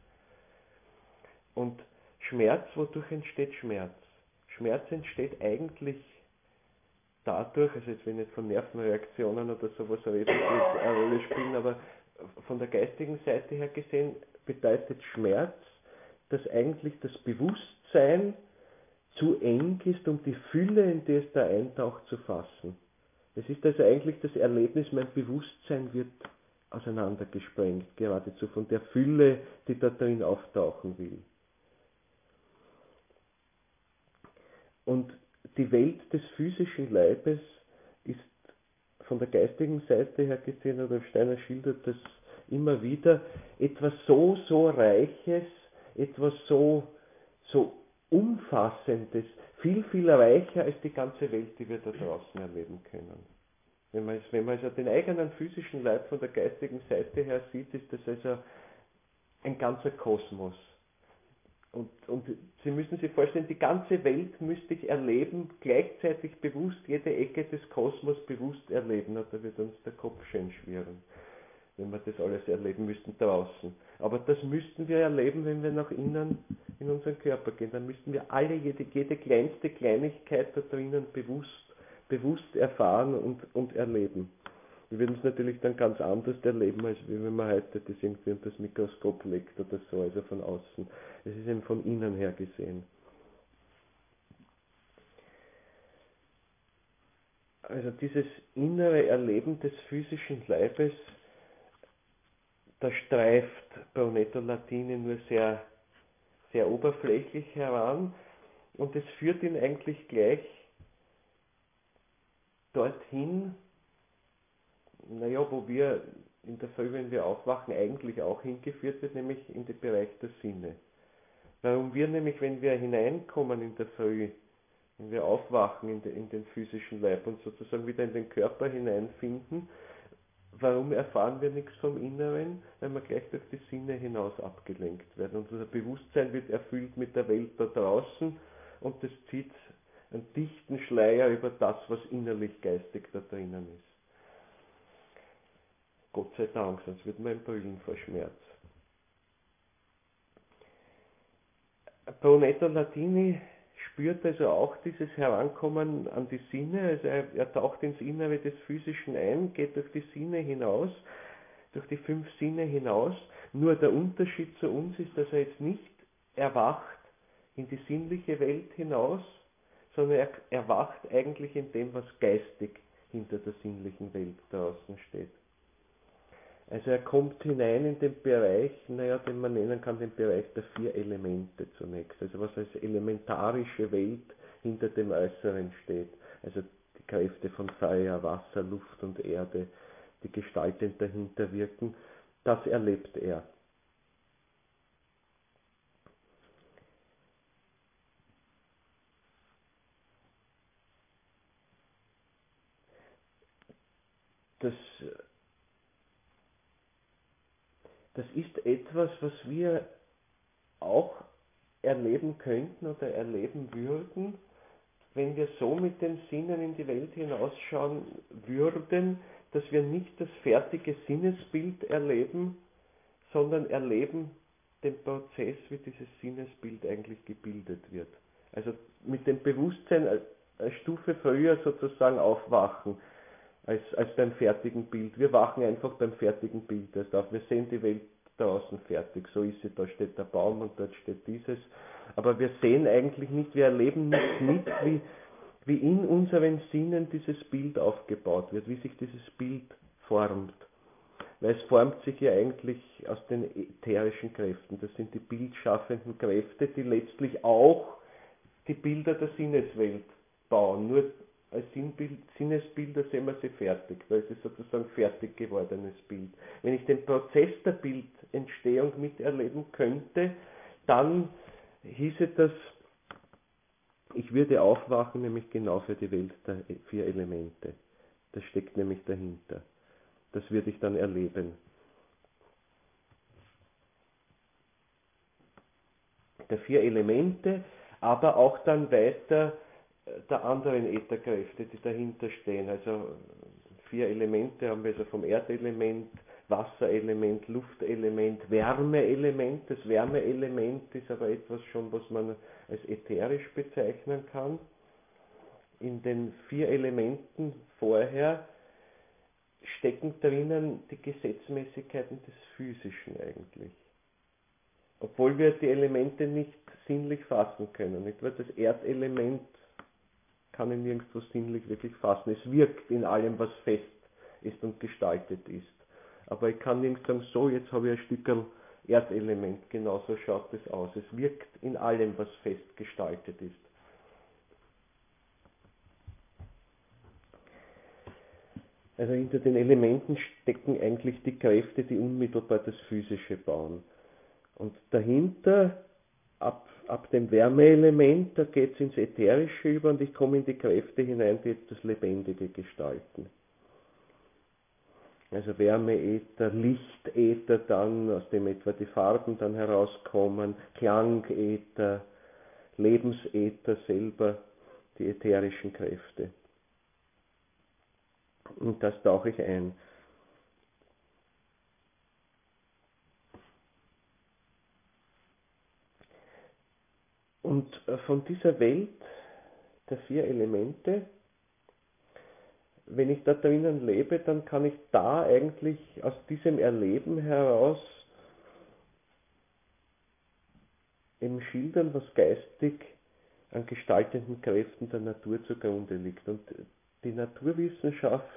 Und Schmerz, wodurch entsteht Schmerz? Schmerz entsteht eigentlich dadurch, also jetzt will ich nicht von Nervenreaktionen oder sowas reden, die eine Rolle spielen, aber von der geistigen Seite her gesehen bedeutet Schmerz, dass eigentlich das Bewusstsein zu eng ist, um die Fülle, in die es da eintaucht, zu fassen. Es ist also eigentlich das Erlebnis, mein Bewusstsein wird auseinandergesprengt, geradezu von der Fülle, die da drin auftauchen will. Und die Welt des physischen Leibes ist von der geistigen Seite her gesehen, oder Steiner schildert das immer wieder, etwas so Reiches, etwas so Umfassendes, viel, viel reicher als die ganze Welt, die wir da draußen erleben können. Wenn man also den eigenen physischen Leib von der geistigen Seite her sieht, ist das also ein ganzer Kosmos. Und Sie müssen sich vorstellen, die ganze Welt müsste ich erleben, gleichzeitig bewusst, jede Ecke des Kosmos bewusst erleben. Da wird uns der Kopf schön schwirren, wenn wir das alles erleben müssten draußen. Aber das müssten wir erleben, wenn wir nach innen in unseren Körper gehen. Dann müssten wir jede kleinste Kleinigkeit da drinnen bewusst erfahren und erleben. Wir würden es natürlich dann ganz anders erleben, als wenn man heute das irgendwie unter das Mikroskop legt oder so, also von außen. Es ist eben von innen her gesehen. Also dieses innere Erleben des physischen Leibes, da streift Brunetto Latini nur sehr, sehr oberflächlich heran und es führt ihn eigentlich gleich dorthin, wo wir in der Früh, wenn wir aufwachen, eigentlich auch hingeführt wird, nämlich in den Bereich der Sinne. Warum wir nämlich, wenn wir hineinkommen in der Früh, wenn wir aufwachen in den physischen Leib und sozusagen wieder in den Körper hineinfinden, warum erfahren wir nichts vom Inneren? Weil wir gleich durch die Sinne hinaus abgelenkt werden. Und unser Bewusstsein wird erfüllt mit der Welt da draußen und das zieht einen dichten Schleier über das, was innerlich geistig da drinnen ist. Gott sei Dank, sonst würde man brüllen vor Schmerz. Brunetto Latini spürt also auch dieses Herankommen an die Sinne, also er taucht ins Innere des Physischen ein, geht durch die Sinne hinaus, durch die 5 Sinne hinaus. Nur der Unterschied zu uns ist, dass er jetzt nicht erwacht in die sinnliche Welt hinaus, sondern er erwacht eigentlich in dem, was geistig hinter der sinnlichen Welt draußen steht. Also er kommt hinein in den Bereich, den man nennen kann, den Bereich der 4 Elemente zunächst. Also was als elementarische Welt hinter dem Äußeren steht. Also die Kräfte von Feuer, Wasser, Luft und Erde, die gestaltend dahinter wirken, das erlebt er. Das ist etwas, was wir auch erleben könnten oder erleben würden, wenn wir so mit den Sinnen in die Welt hinausschauen würden, dass wir nicht das fertige Sinnesbild erleben, sondern erleben den Prozess, wie dieses Sinnesbild eigentlich gebildet wird. Also mit dem Bewusstsein als Stufe früher sozusagen aufwachen, als beim fertigen Bild. Wir wachen einfach beim fertigen Bild erst auf. Wir sehen die Welt draußen fertig. So ist sie, da steht der Baum und dort steht dieses. Aber wir sehen eigentlich nicht, wir erleben nicht mit, wie in unseren Sinnen dieses Bild aufgebaut wird, wie sich dieses Bild formt. Weil es formt sich ja eigentlich aus den ätherischen Kräften. Das sind die bildschaffenden Kräfte, die letztlich auch die Bilder der Sinneswelt bauen. Nur als Sinnesbilder sehen wir sie fertig. Da ist es sozusagen fertig gewordenes Bild. Wenn ich den Prozess der Bildentstehung miterleben könnte, dann hieße das, ich würde aufwachen, nämlich genau für die Welt der 4 Elemente. Das steckt nämlich dahinter. Das würde ich dann erleben. Der 4 Elemente, aber auch dann weiter der anderen Ätherkräfte, die dahinter stehen. Also 4 Elemente haben wir also vom Erdelement, Wasserelement, Luftelement, Wärmeelement. Das Wärmeelement ist aber etwas schon, was man als ätherisch bezeichnen kann. In den 4 Elementen vorher stecken drinnen die Gesetzmäßigkeiten des Physischen eigentlich. Obwohl wir die Elemente nicht sinnlich fassen können. Nicht? Weil das Erdelement kann ich nirgendwo sinnlich wirklich fassen. Es wirkt in allem, was fest ist und gestaltet ist. Aber ich kann nirgends sagen, so, jetzt habe ich ein Stückchen Erdelement. Genau so schaut es aus. Es wirkt in allem, was fest gestaltet ist. Also hinter den Elementen stecken eigentlich die Kräfte, die unmittelbar das Physische bauen. Und dahinter, ab dem Wärmeelement, da geht es ins Ätherische über und ich komme in die Kräfte hinein, die jetzt das Lebendige gestalten. Also Wärmeäther, Lichtäther dann, aus dem etwa die Farben dann herauskommen, Klangäther, Lebensäther selber, die ätherischen Kräfte. Und das tauche ich ein. Und von dieser Welt der 4 Elemente, wenn ich da drinnen lebe, dann kann ich da eigentlich aus diesem Erleben heraus eben schildern, was geistig an gestaltenden Kräften der Natur zugrunde liegt. Und die Naturwissenschaft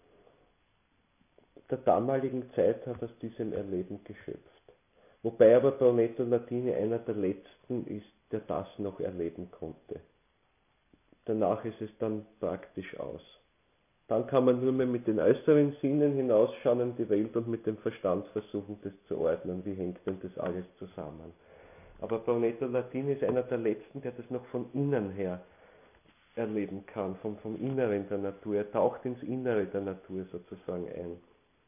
der damaligen Zeit hat aus diesem Erleben geschöpft. Wobei aber Brunetto Latini einer der letzten ist, der das noch erleben konnte. Danach ist es dann praktisch aus. Dann kann man nur mehr mit den äußeren Sinnen hinausschauen in die Welt und mit dem Verstand versuchen, das zu ordnen. Wie hängt denn das alles zusammen? Aber Brunetto Latini ist einer der letzten, der das noch von innen her erleben kann, vom Inneren der Natur. Er taucht ins Innere der Natur sozusagen ein.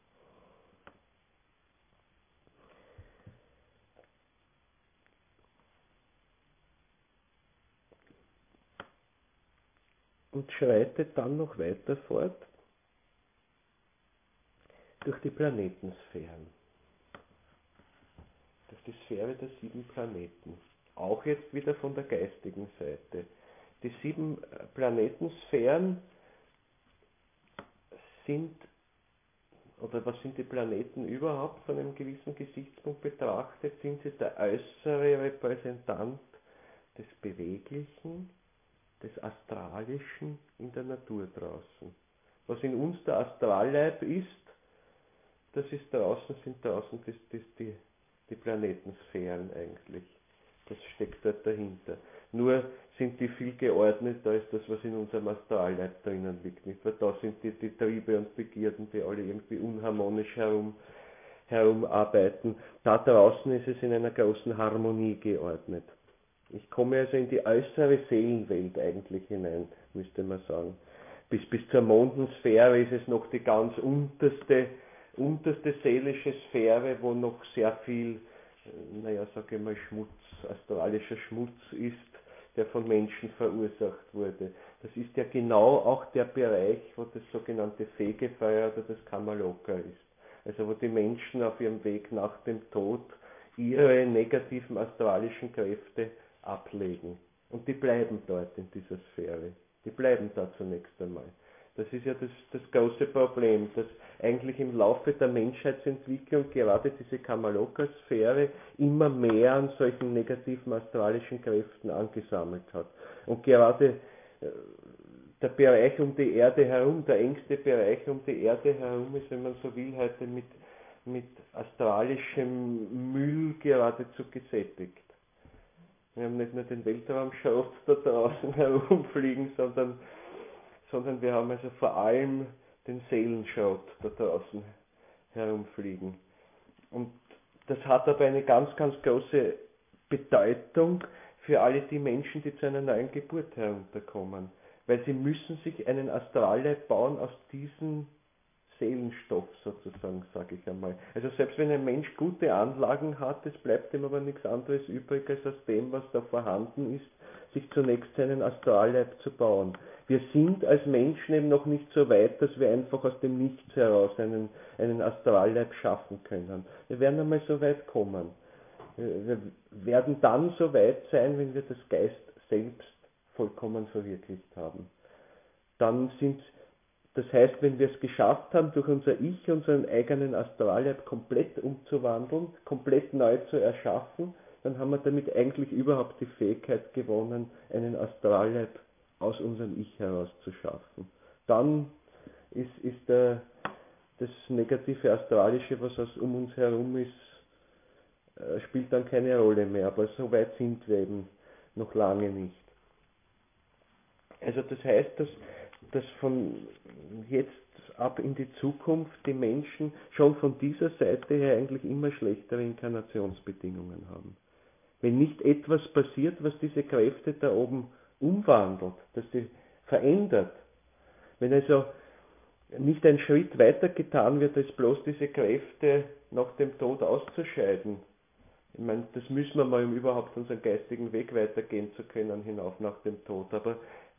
Und schreitet dann noch weiter fort durch die Planetensphären, durch die Sphäre der 7 Planeten. auch jetzt wieder von der geistigen Seite. Die 7 Planetensphären sind, oder was sind die Planeten überhaupt von einem gewissen Gesichtspunkt betrachtet, sind sie der äußere Repräsentant des Beweglichen, des Astralischen in der Natur draußen. Was in uns der Astralleib ist, das ist draußen, sind draußen die Planetensphären eigentlich. Das steckt dort dahinter. Nur sind die viel geordneter als das, was in unserem Astralleib drinnen liegt. Nicht? Weil da sind die Triebe und Begierden, die alle irgendwie unharmonisch herumarbeiten. Da draußen ist es in einer großen Harmonie geordnet. Ich komme also in die äußere Seelenwelt eigentlich hinein, müsste man sagen. Bis zur Mondensphäre ist es noch die ganz unterste seelische Sphäre, wo noch sehr viel, sage ich mal, Schmutz, astralischer Schmutz ist, der von Menschen verursacht wurde. Das ist ja genau auch der Bereich, wo das sogenannte Fegefeuer oder das Kamaloka ist. Also wo die Menschen auf ihrem Weg nach dem Tod ihre negativen astralischen Kräfte ablegen. Und die bleiben dort in dieser Sphäre. Die bleiben da zunächst einmal. Das ist ja das große Problem, dass eigentlich im Laufe der Menschheitsentwicklung gerade diese Kamaloka-Sphäre immer mehr an solchen negativen astralischen Kräften angesammelt hat. Und gerade der Bereich um die Erde herum, der engste Bereich um die Erde herum ist, wenn man so will, heute mit astralischem Müll geradezu gesättigt. Wir haben nicht nur den Weltraumschrott da draußen herumfliegen, sondern wir haben also vor allem den Seelenschrott da draußen herumfliegen. Und das hat aber eine ganz, ganz große Bedeutung für alle die Menschen, die zu einer neuen Geburt herunterkommen. Weil sie müssen sich einen Astralleib bauen aus diesem Seelenstoff sozusagen, sage ich einmal. Also selbst wenn ein Mensch gute Anlagen hat, es bleibt ihm aber nichts anderes übrig, als aus dem, was da vorhanden ist, sich zunächst seinen Astralleib zu bauen. Wir sind als Menschen eben noch nicht so weit, dass wir einfach aus dem Nichts heraus einen Astralleib schaffen können. Wir werden einmal so weit kommen. Wir werden dann so weit sein, wenn wir das Geist selbst vollkommen verwirklicht haben. Das heißt, wenn wir es geschafft haben, durch unser Ich, unseren eigenen Astralleib komplett umzuwandeln, komplett neu zu erschaffen, dann haben wir damit eigentlich überhaupt die Fähigkeit gewonnen, einen Astralleib aus unserem Ich heraus zu schaffen. Dann ist das negative Astralische, was um uns herum ist, spielt dann keine Rolle mehr. Aber so weit sind wir eben noch lange nicht. Also das heißt, dass von jetzt ab in die Zukunft die Menschen schon von dieser Seite her eigentlich immer schlechtere Inkarnationsbedingungen haben. Wenn nicht etwas passiert, was diese Kräfte da oben umwandelt, dass sie verändert, wenn also nicht ein Schritt weiter getan wird, als bloß diese Kräfte nach dem Tod auszuscheiden. Ich meine, das müssen wir mal, um überhaupt unseren geistigen Weg weitergehen zu können, hinauf nach dem Tod. Aber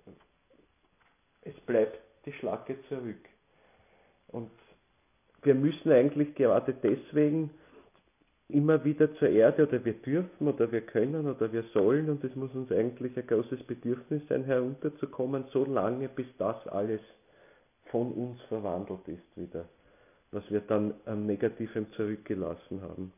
es bleibt die Schlacke zurück. Und wir müssen eigentlich gerade deswegen immer wieder zur Erde, oder wir dürfen, oder wir können, oder wir sollen, und es muss uns eigentlich ein großes Bedürfnis sein, herunterzukommen, so lange, bis das alles von uns verwandelt ist wieder, was wir dann an Negativem zurückgelassen haben.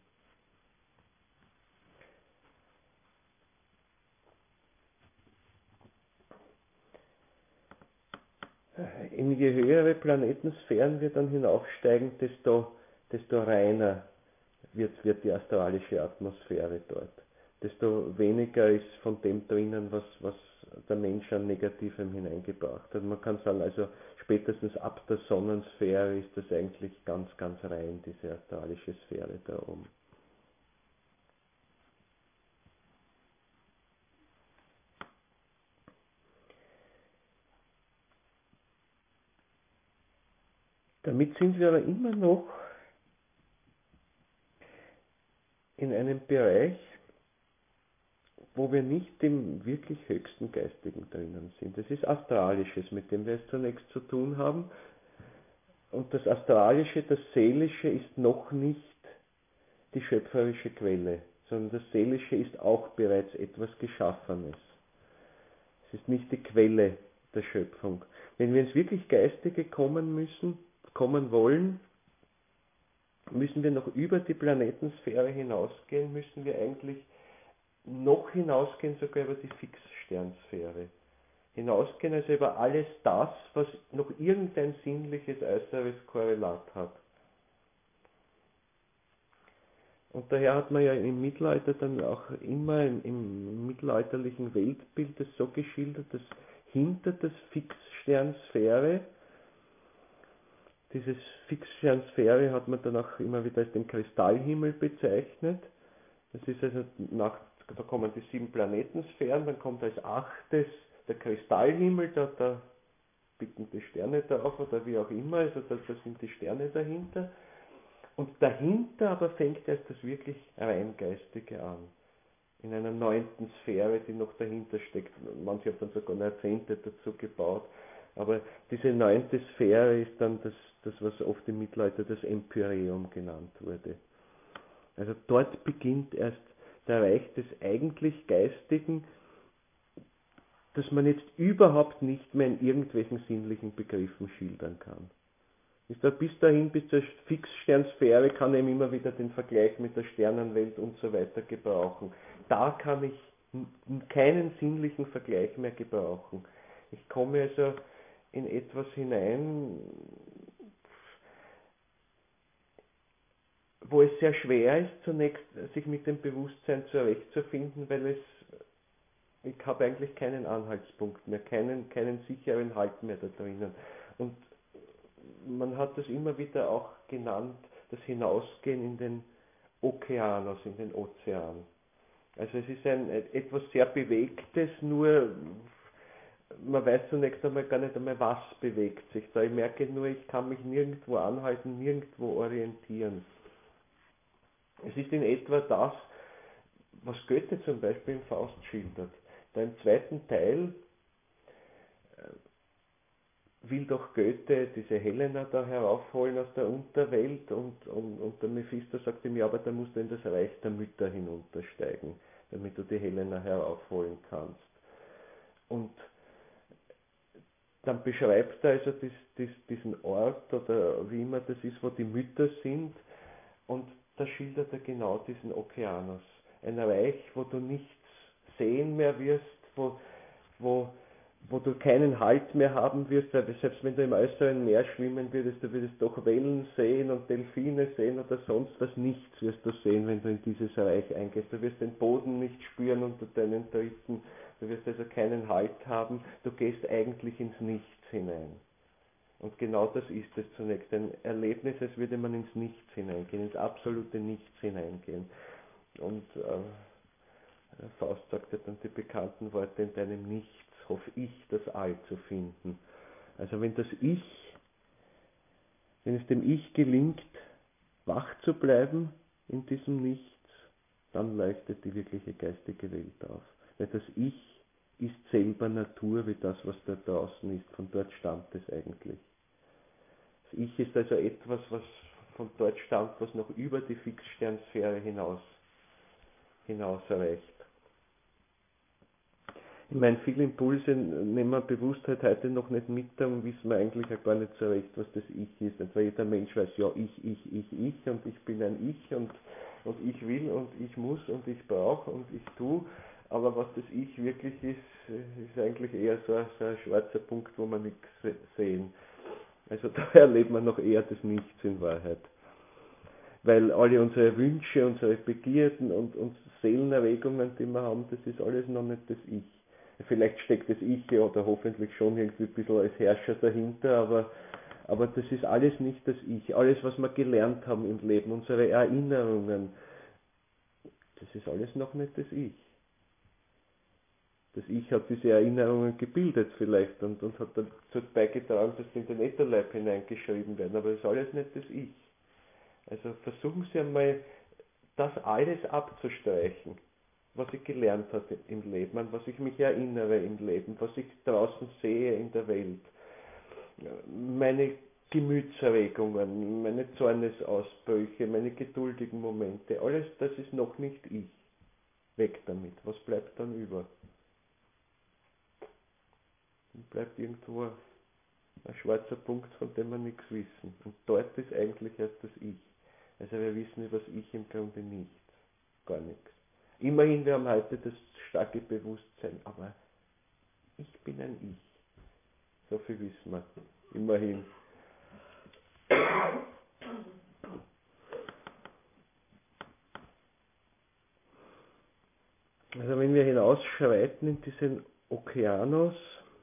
In je höhere Planetensphären wir dann hinaufsteigen, desto reiner wird die astralische Atmosphäre dort. Desto weniger ist von dem drinnen, was der Mensch an Negativem hineingebracht hat. Man kann sagen, also spätestens ab der Sonnensphäre ist das eigentlich ganz, ganz rein, diese astralische Sphäre da oben. Damit sind wir aber immer noch in einem Bereich, wo wir nicht im wirklich höchsten Geistigen drinnen sind. Das ist Astralisches, mit dem wir es zunächst zu tun haben. Und das Astralische, das Seelische ist noch nicht die schöpferische Quelle, sondern das Seelische ist auch bereits etwas Geschaffenes. Es ist nicht die Quelle der Schöpfung. Wenn wir ins wirklich Geistige kommen wollen, müssen wir noch über die Planetensphäre hinausgehen, müssen wir eigentlich noch hinausgehen, sogar über die Fixsternsphäre. Hinausgehen also über alles das, was noch irgendein sinnliches äußeres Korrelat hat. Und daher hat man ja im Mittelalter dann auch immer im mittelalterlichen Weltbild das so geschildert, dass hinter der Fixsternsphäre, dieses Fixsternsphäre hat man dann auch immer wieder als den Kristallhimmel bezeichnet. Das ist also da kommen die 7 Planetensphären, dann kommt als 8. der Kristallhimmel, da blicken die Sterne drauf oder wie auch immer, also da sind die Sterne dahinter. Und dahinter aber fängt erst das wirklich rein Geistige an. In einer 9. Sphäre, die noch dahinter steckt. Manche haben dann sogar Jahrzehnte dazu gebaut. Aber diese 9. Sphäre ist dann das, was oft im Mittelalter das Empyreum genannt wurde. Also dort beginnt erst der Reich des eigentlich Geistigen, das man jetzt überhaupt nicht mehr in irgendwelchen sinnlichen Begriffen schildern kann. Bis dahin, bis zur Fixsternsphäre, kann ich immer wieder den Vergleich mit der Sternenwelt und so weiter gebrauchen. Da kann ich keinen sinnlichen Vergleich mehr gebrauchen. Ich komme also in etwas hinein, wo es sehr schwer ist, zunächst sich mit dem Bewusstsein zurechtzufinden, weil ich habe eigentlich keinen Anhaltspunkt mehr, keinen sicheren Halt mehr da drinnen. Und man hat das immer wieder auch genannt, das Hinausgehen in den Okeanos, in den Ozean. Also es ist etwas sehr Bewegtes, nur man weiß zunächst einmal gar nicht einmal, was bewegt sich da. Ich merke nur, ich kann mich nirgendwo anhalten, nirgendwo orientieren. Es ist in etwa das, was Goethe zum Beispiel im Faust schildert. Da im 2. Teil will doch Goethe diese Helena da heraufholen aus der Unterwelt und der Mephisto sagt ihm, ja, aber da musst du in das Reich der Mütter hinuntersteigen, damit du die Helena heraufholen kannst. Und dann beschreibt er also diesen Ort oder wie immer das ist, wo die Mütter sind, und da schildert er genau diesen Okeanos. Ein Reich, wo du nichts sehen mehr wirst, wo du keinen Halt mehr haben wirst, weil selbst wenn du im äußeren Meer schwimmen würdest, du würdest doch Wellen sehen und Delfine sehen oder sonst was, nichts wirst du sehen, wenn du in dieses Reich eingehst. Du wirst den Boden nicht spüren unter deinen Tritten, du wirst also keinen Halt haben, du gehst eigentlich ins Nichts hinein. Und genau das ist es zunächst, ein Erlebnis, als würde man ins Nichts hineingehen, ins absolute Nichts hineingehen. Und Faust sagt ja dann die bekannten Worte, in deinem Nichts hoffe ich, das All zu finden. Also wenn es dem Ich gelingt, wach zu bleiben in diesem Nichts, dann leuchtet die wirkliche geistige Welt auf. Weil das Ich ist selber Natur wie das, was da draußen ist. Von dort stammt es eigentlich. Das Ich ist also etwas, was von dort stammt, was noch über die Fixsternsphäre hinaus erreicht. Ich meine, viele Impulse nehmen wir bewusst heute noch nicht mit, darum wissen wir eigentlich auch gar nicht so recht, was das Ich ist. Nicht? Weil jeder Mensch weiß, ja, ich und ich bin ein Ich und ich will und ich muss und ich brauche und ich tue. Aber was das Ich wirklich ist eigentlich eher so ein schwarzer Punkt, wo wir nichts sehen. Also da erlebt man noch eher das Nichts in Wahrheit. Weil alle unsere Wünsche, unsere Begierden und Seelenerregungen, die wir haben, das ist alles noch nicht das Ich. Vielleicht steckt das Ich ja oder hoffentlich schon irgendwie ein bisschen als Herrscher dahinter, aber das ist alles nicht das Ich. Alles, was wir gelernt haben im Leben, unsere Erinnerungen, das ist alles noch nicht das Ich. Das Ich hat diese Erinnerungen gebildet vielleicht und hat dazu beigetragen, dass sie in den Ätherleib hineingeschrieben werden, aber das ist alles nicht das Ich. Also versuchen Sie einmal, das alles abzustreichen, was ich gelernt habe im Leben, an was ich mich erinnere im Leben, was ich draußen sehe in der Welt. Meine Gemütserregungen, meine Zornesausbrüche, meine geduldigen Momente, alles das ist noch nicht ich. Weg damit. Was bleibt dann über? Dann bleibt irgendwo ein schwarzer Punkt, von dem wir nichts wissen. Und dort ist eigentlich erst das Ich. Also wir wissen über das Ich im Grunde nichts. Gar nichts. Immerhin, wir haben heute das starke Bewusstsein, aber ich bin ein Ich. So viel wissen wir. Immerhin. Also wenn wir hinausschreiten in diesen Okeanos,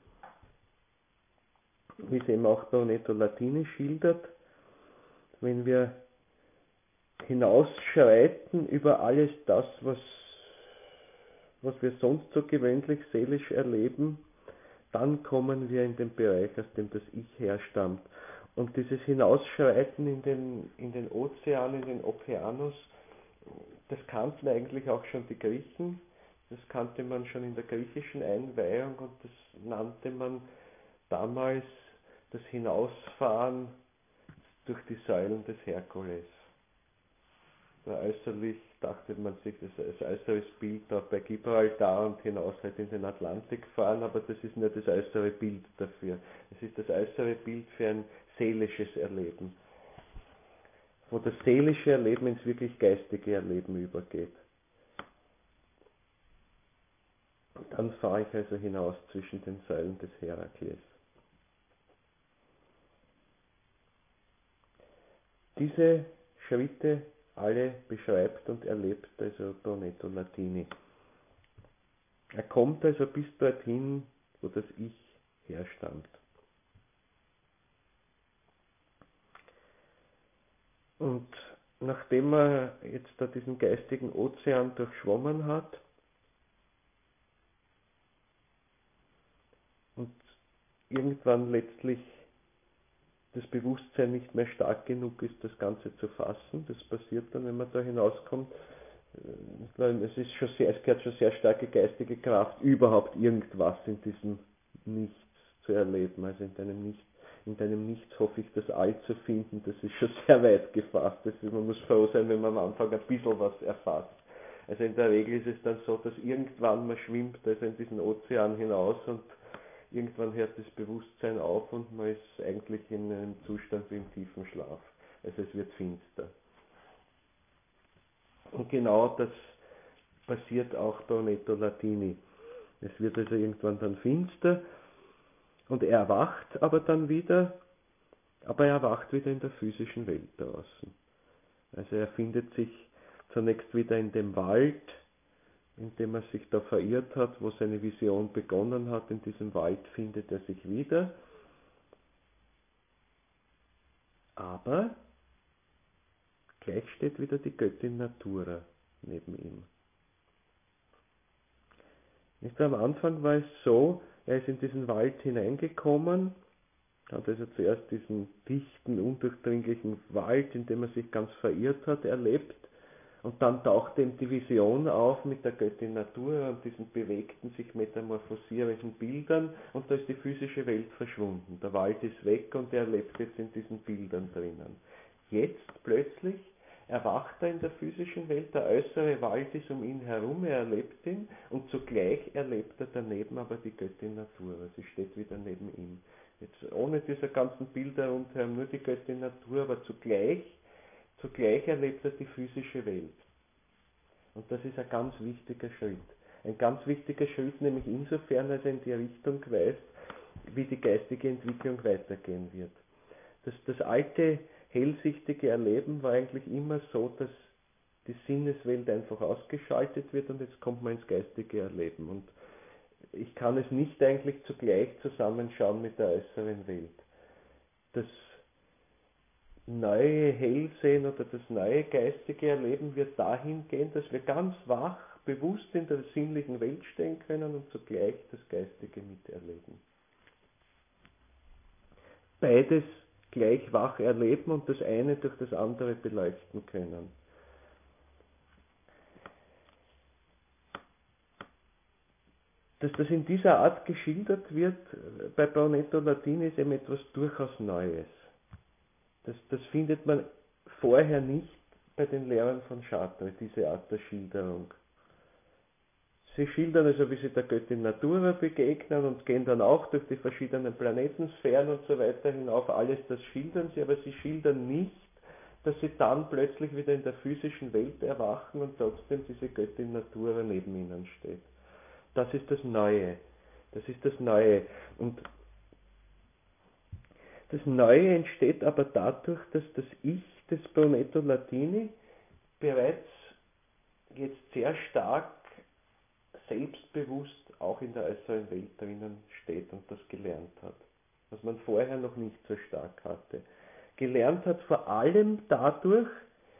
wie es eben auch Brunetto Latini schildert, wenn wir hinausschreiten über alles das, was wir sonst so gewöhnlich seelisch erleben, dann kommen wir in den Bereich, aus dem das Ich herstammt. Und dieses Hinausschreiten in den Ozean, in den Okeanos, das kannten eigentlich auch schon die Griechen, das kannte man schon in der griechischen Einweihung und das nannte man damals das Hinausfahren durch die Säulen des Herkules. Da äußerlich dachte man sich, das ist ein äußeres Bild da bei Gibraltar und hinaus halt in den Atlantik fahren, aber das ist nur das äußere Bild dafür. Es ist das äußere Bild für ein seelisches Erleben, wo das seelische Erleben ins wirklich geistige Erleben übergeht. Und dann fahre ich also hinaus zwischen den Säulen des Herakles. Diese Schritte alle beschreibt und erlebt also Brunetto Latini. Er kommt also bis dorthin, wo das Ich herstammt. Und nachdem er jetzt da diesen geistigen Ozean durchschwommen hat und irgendwann letztlich das Bewusstsein nicht mehr stark genug ist, das Ganze zu fassen, das passiert dann, wenn man da hinauskommt, es gehört schon sehr starke geistige Kraft, überhaupt irgendwas in diesem Nichts zu erleben, also in deinem Nichts hoffe ich, das All zu finden, das ist schon sehr weit gefasst. Man muss froh sein, wenn man am Anfang ein bisschen was erfasst. Also in der Regel ist es dann so, dass irgendwann man schwimmt also in diesen Ozean hinaus und irgendwann hört das Bewusstsein auf und man ist eigentlich in einem Zustand wie im tiefen Schlaf. Also es wird finster. Und genau das passiert auch Brunetto Latini. Es wird also irgendwann dann finster und er erwacht aber dann wieder, aber er erwacht wieder in der physischen Welt draußen. Also er findet sich zunächst wieder in dem Wald, in dem er sich da verirrt hat, wo seine Vision begonnen hat. In diesem Wald findet er sich wieder. Aber gleich steht wieder die Göttin Natura neben ihm. Nicht am Anfang war es so, er ist in diesen Wald hineingekommen, hat also zuerst diesen dichten, undurchdringlichen Wald, in dem er sich ganz verirrt hat, erlebt. Und dann taucht ihm die Vision auf mit der Göttin Natura und diesen bewegten, sich metamorphosierenden Bildern und da ist die physische Welt verschwunden. Der Wald ist weg und er lebt jetzt in diesen Bildern drinnen. Jetzt plötzlich erwacht er in der physischen Welt, der äußere Wald ist um ihn herum, er erlebt ihn und zugleich erlebt er daneben aber die Göttin Natura, sie steht wieder neben ihm. Jetzt ohne diese ganzen Bilder rundherum, nur die Göttin Natur, aber zugleich erlebt er die physische Welt. Und das ist ein ganz wichtiger Schritt. Ein ganz wichtiger Schritt, nämlich insofern, als er in die Richtung weist, wie die geistige Entwicklung weitergehen wird. Das alte, hellsichtige Erleben war eigentlich immer so, dass die Sinneswelt einfach ausgeschaltet wird und jetzt kommt man ins geistige Erleben. Und ich kann es nicht eigentlich zugleich zusammenschauen mit der äußeren Welt. Das neue Hellsehen oder das neue geistige Erleben wird dahin gehen, dass wir ganz wach, bewusst in der sinnlichen Welt stehen können und zugleich das Geistige miterleben. Beides gleich wach erleben und das eine durch das andere beleuchten können. Dass das in dieser Art geschildert wird bei Brunetto Latini ist eben etwas durchaus Neues. Das findet man vorher nicht bei den Lehrern von Chartres, diese Art der Schilderung. Sie schildern also, wie sie der Göttin Natura begegnen und gehen dann auch durch die verschiedenen Planetensphären und so weiter hinauf. Alles das schildern sie, aber sie schildern nicht, dass sie dann plötzlich wieder in der physischen Welt erwachen und trotzdem diese Göttin Natura neben ihnen steht. Das ist das Neue. Das ist das Neue. Und das Neue entsteht aber dadurch, dass das Ich des Brunetto Latini bereits jetzt sehr stark selbstbewusst auch in der äußeren Welt drinnen steht und das gelernt hat, was man vorher noch nicht so stark hatte. Gelernt hat vor allem dadurch,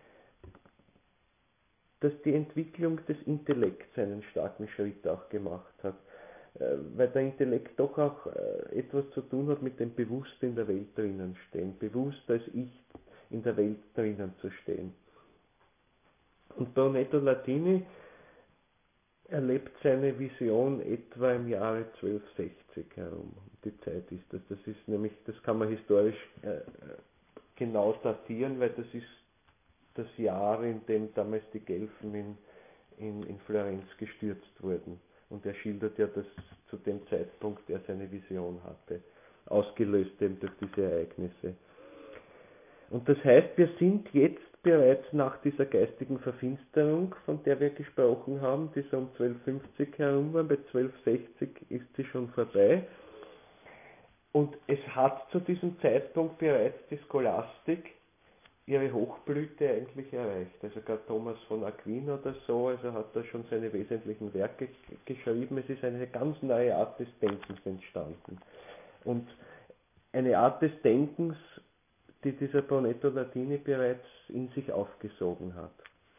dass die Entwicklung des Intellekts einen starken Schritt auch gemacht hat, weil der Intellekt doch auch etwas zu tun hat mit dem bewusst in der Welt drinnen stehen, bewusst als Ich in der Welt drinnen zu stehen. Und Brunetto Latini erlebt seine Vision etwa im Jahre 1260 herum. Die Zeit ist das. Das ist nämlich, das kann man historisch genau datieren, weil das ist das Jahr, in dem damals die Guelfen in Florenz gestürzt wurden. Und er schildert ja, dass zu dem Zeitpunkt er seine Vision hatte, ausgelöst eben durch diese Ereignisse. Und das heißt, wir sind jetzt bereits nach dieser geistigen Verfinsterung, von der wir gesprochen haben, die so um 1250 herum war, bei 1260 ist sie schon vorbei. Und es hat zu diesem Zeitpunkt bereits die Scholastik ihre Hochblüte eigentlich erreicht. Also gerade Thomas von Aquin oder so, also hat da schon seine wesentlichen Werke geschrieben. Es ist eine ganz neue Art des Denkens entstanden. Und eine Art des Denkens, die dieser Brunetto Latini bereits in sich aufgesogen hat.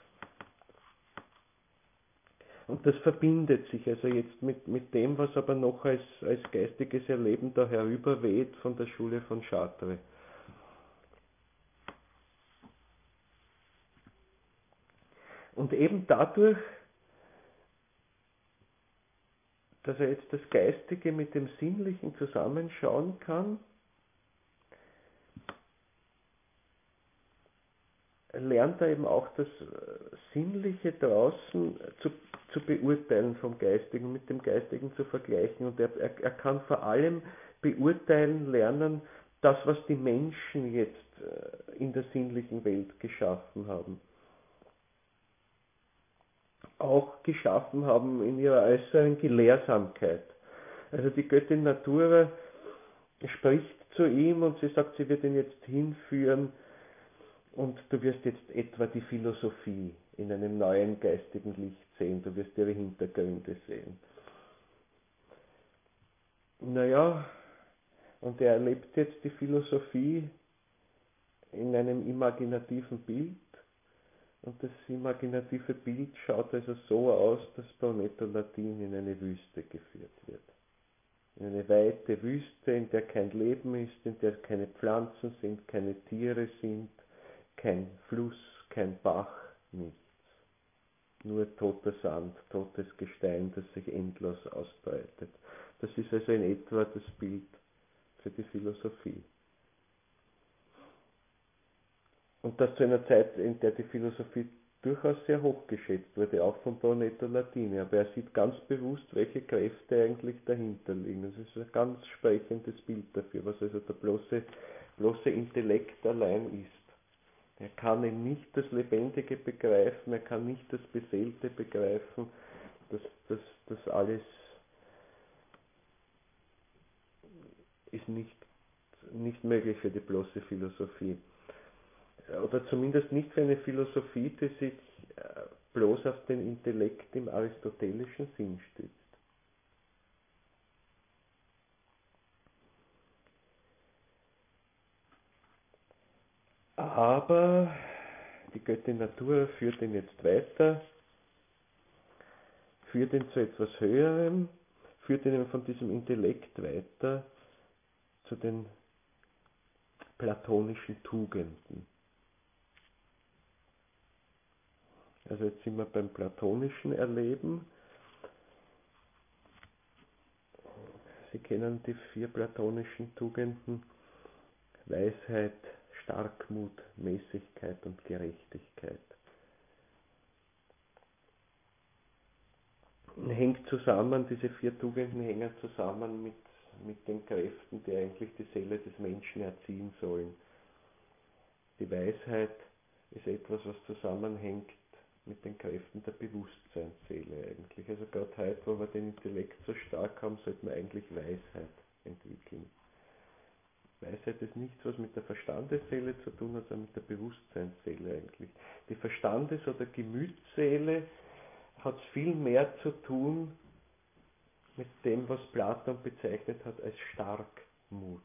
Und das verbindet sich also jetzt mit dem, was aber noch als geistiges Erleben da herüberweht von der Schule von Chartres. Und eben dadurch, dass er jetzt das Geistige mit dem Sinnlichen zusammenschauen kann, lernt er eben auch das Sinnliche draußen zu beurteilen vom Geistigen, mit dem Geistigen zu vergleichen. Und er kann vor allem beurteilen lernen, das, was die Menschen jetzt in der sinnlichen Welt geschaffen haben. Auch geschaffen haben in ihrer äußeren Gelehrsamkeit. Also die Göttin Natura spricht zu ihm und sie sagt, sie wird ihn jetzt hinführen und du wirst jetzt etwa die Philosophie in einem neuen geistigen Licht sehen, du wirst ihre Hintergründe sehen. Naja, und er erlebt jetzt die Philosophie in einem imaginativen Bild. Und das imaginative Bild schaut also so aus, dass Brunetto Latini in eine Wüste geführt wird. In eine weite Wüste, in der kein Leben ist, in der keine Pflanzen sind, keine Tiere sind, kein Fluss, kein Bach, nichts. Nur toter Sand, totes Gestein, das sich endlos ausbreitet. Das ist also in etwa das Bild für die Philosophie. Und das zu einer Zeit, in der die Philosophie durchaus sehr hoch geschätzt wurde, auch von Brunetto Latini. Aber er sieht ganz bewusst, welche Kräfte eigentlich dahinter liegen. Das ist ein ganz sprechendes Bild dafür, was also der bloße Intellekt allein ist. Er kann eben nicht das Lebendige begreifen, er kann nicht das Beseelte begreifen. Das alles ist nicht möglich für die bloße Philosophie. Oder zumindest nicht für eine Philosophie, die sich bloß auf den Intellekt im aristotelischen Sinn stützt. Aber die Göttin Natura führt ihn jetzt weiter, führt ihn zu etwas Höherem, führt ihn von diesem Intellekt weiter zu den platonischen Tugenden. Also jetzt sind wir beim platonischen Erleben. Sie kennen die 4 platonischen Tugenden: Weisheit, Starkmut, Mäßigkeit und Gerechtigkeit. Hängt zusammen, diese 4 Tugenden hängen zusammen mit den Kräften, die eigentlich die Seele des Menschen erziehen sollen. Die Weisheit ist etwas, was zusammenhängt mit den Kräften der Bewusstseinsseele eigentlich. Also gerade heute, wo wir den Intellekt so stark haben, sollte man eigentlich Weisheit entwickeln. Weisheit ist nichts, was mit der Verstandesseele zu tun hat, sondern mit der Bewusstseinsseele eigentlich. Die Verstandes- oder Gemütsseele hat viel mehr zu tun mit dem, was Platon bezeichnet hat als Starkmut.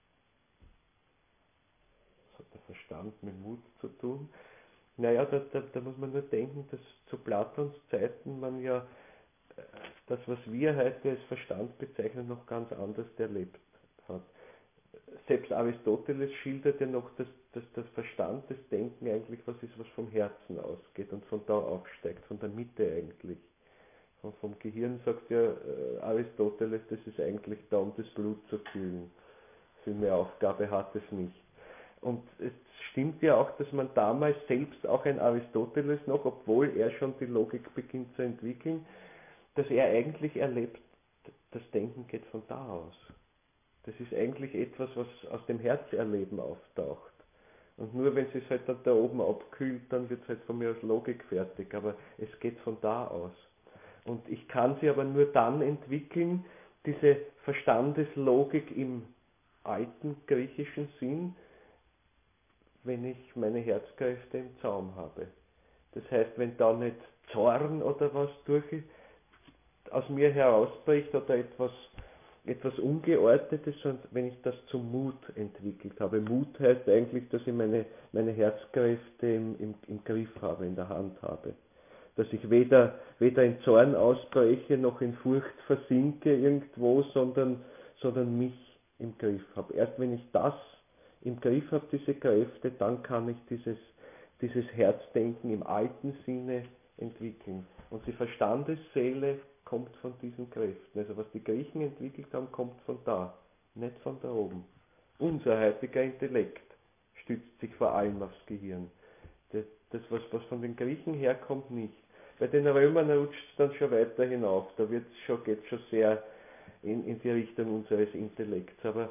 Das hat der Verstand mit Mut zu tun. Naja, da muss man nur denken, dass zu Platons Zeiten man ja das, was wir heute als Verstand bezeichnen, noch ganz anders erlebt hat. Selbst Aristoteles schildert ja noch, dass das Verstand, das Denken eigentlich was ist, was vom Herzen ausgeht und von da aufsteigt, von der Mitte eigentlich. Vom Gehirn sagt ja Aristoteles, das ist eigentlich da, um das Blut zu kühlen. Viel mehr Aufgabe hat es nicht. Und es stimmt ja auch, dass man damals selbst auch ein Aristoteles noch, obwohl er schon die Logik beginnt zu entwickeln, dass er eigentlich erlebt, das Denken geht von da aus. Das ist eigentlich etwas, was aus dem Herzerleben auftaucht. Und nur wenn es sich halt dann da oben abkühlt, dann wird es halt von mir aus Logik fertig, aber es geht von da aus. Und ich kann sie aber nur dann entwickeln, diese Verstandeslogik im alten griechischen Sinn, wenn ich meine Herzkräfte im Zaum habe. Das heißt, wenn da nicht Zorn oder was aus mir herausbricht oder etwas Ungeordnetes, sondern wenn ich das zum Mut entwickelt habe. Mut heißt eigentlich, dass ich meine Herzkräfte im Griff habe, in der Hand habe. Dass ich weder in Zorn ausbreche, noch in Furcht versinke irgendwo, sondern mich im Griff habe. Erst wenn ich das im Griff habe, diese Kräfte, dann kann ich dieses Herzdenken im alten Sinne entwickeln. Und die Verstandesseele kommt von diesen Kräften. Also was die Griechen entwickelt haben, kommt von da, nicht von da oben. Unser heutiger Intellekt stützt sich vor allem aufs Gehirn. Das was von den Griechen herkommt, nicht. Bei den Römern rutscht es dann schon weiter hinauf. Da geht es schon sehr in die Richtung unseres Intellekts. Aber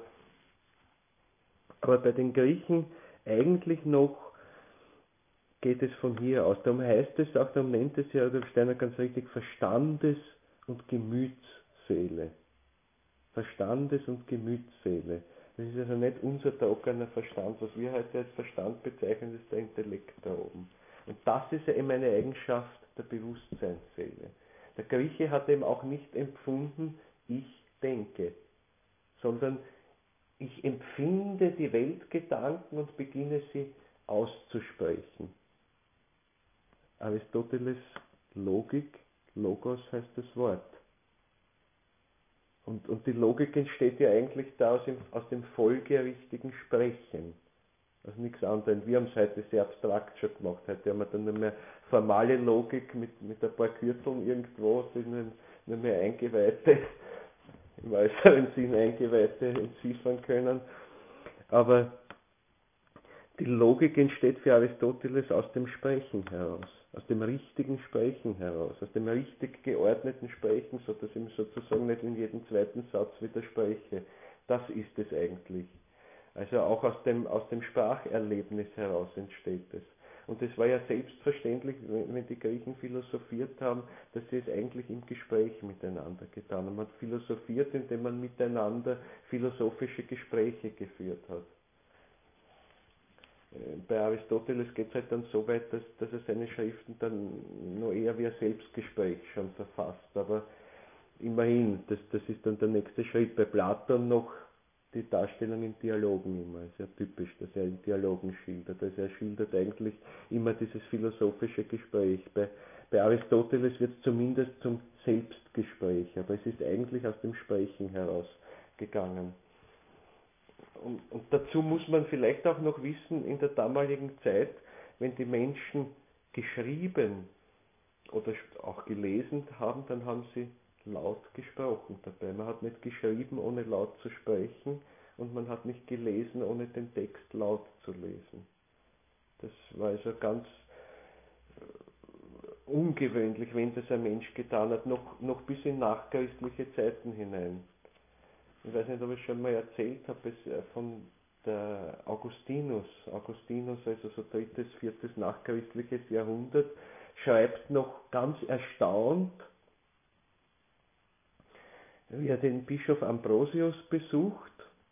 bei den Griechen eigentlich noch geht es von hier aus. Darum heißt es auch, darum nennt es ja Rudolf Steiner ganz richtig Verstandes- und Gemütsseele. Verstandes- und Gemütsseele. Das ist also nicht unser trockener Verstand. Was wir heute als Verstand bezeichnen, ist der Intellekt da oben. Und das ist ja eben eine Eigenschaft der Bewusstseinsseele. Der Grieche hat eben auch nicht empfunden, ich denke, sondern ich empfinde die Weltgedanken und beginne sie auszusprechen. Aristoteles Logik, Logos heißt das Wort. Und die Logik entsteht ja eigentlich da aus dem folgerichtigen Sprechen. Also nichts anderes. Wir haben es heute sehr abstrakt schon gemacht. Heute haben wir dann nur mehr formale Logik mit ein paar Kürzeln irgendwo, die nur mehr Eingeweihte, im äußeren Sinn Eingeweihte entziffern können. Aber die Logik entsteht für Aristoteles aus dem Sprechen heraus, aus dem richtigen Sprechen heraus, aus dem richtig geordneten Sprechen, sodass ich ihm sozusagen nicht in jedem zweiten Satz widerspreche. Das ist es eigentlich. Also auch aus dem Spracherlebnis heraus entsteht es. Und es war ja selbstverständlich, wenn die Griechen philosophiert haben, dass sie es eigentlich im Gespräch miteinander getan haben. Man hat philosophiert, indem man miteinander philosophische Gespräche geführt hat. Bei Aristoteles geht es halt dann so weit, dass er seine Schriften dann nur eher wie ein Selbstgespräch schon verfasst. Aber immerhin, das ist dann der nächste Schritt. Bei Platon noch die Darstellung in Dialogen immer. Ist ja typisch, dass er in Dialogen schildert. Also er schildert eigentlich immer dieses philosophische Gespräch. Bei Aristoteles wird es zumindest zum Selbstgespräch, aber es ist eigentlich aus dem Sprechen herausgegangen. Und dazu muss man vielleicht auch noch wissen, in der damaligen Zeit, wenn die Menschen geschrieben oder auch gelesen haben, dann haben sie laut gesprochen dabei. Man hat nicht geschrieben, ohne laut zu sprechen, und man hat nicht gelesen, ohne den Text laut zu lesen. Das war also ganz ungewöhnlich, wenn das ein Mensch getan hat, noch bis in nachchristliche Zeiten hinein. Ich weiß nicht, ob ich schon mal erzählt habe, von der Augustinus, also so 3., 4. nachchristliches Jahrhundert, schreibt noch ganz erstaunt, wie er den Bischof Ambrosius besucht,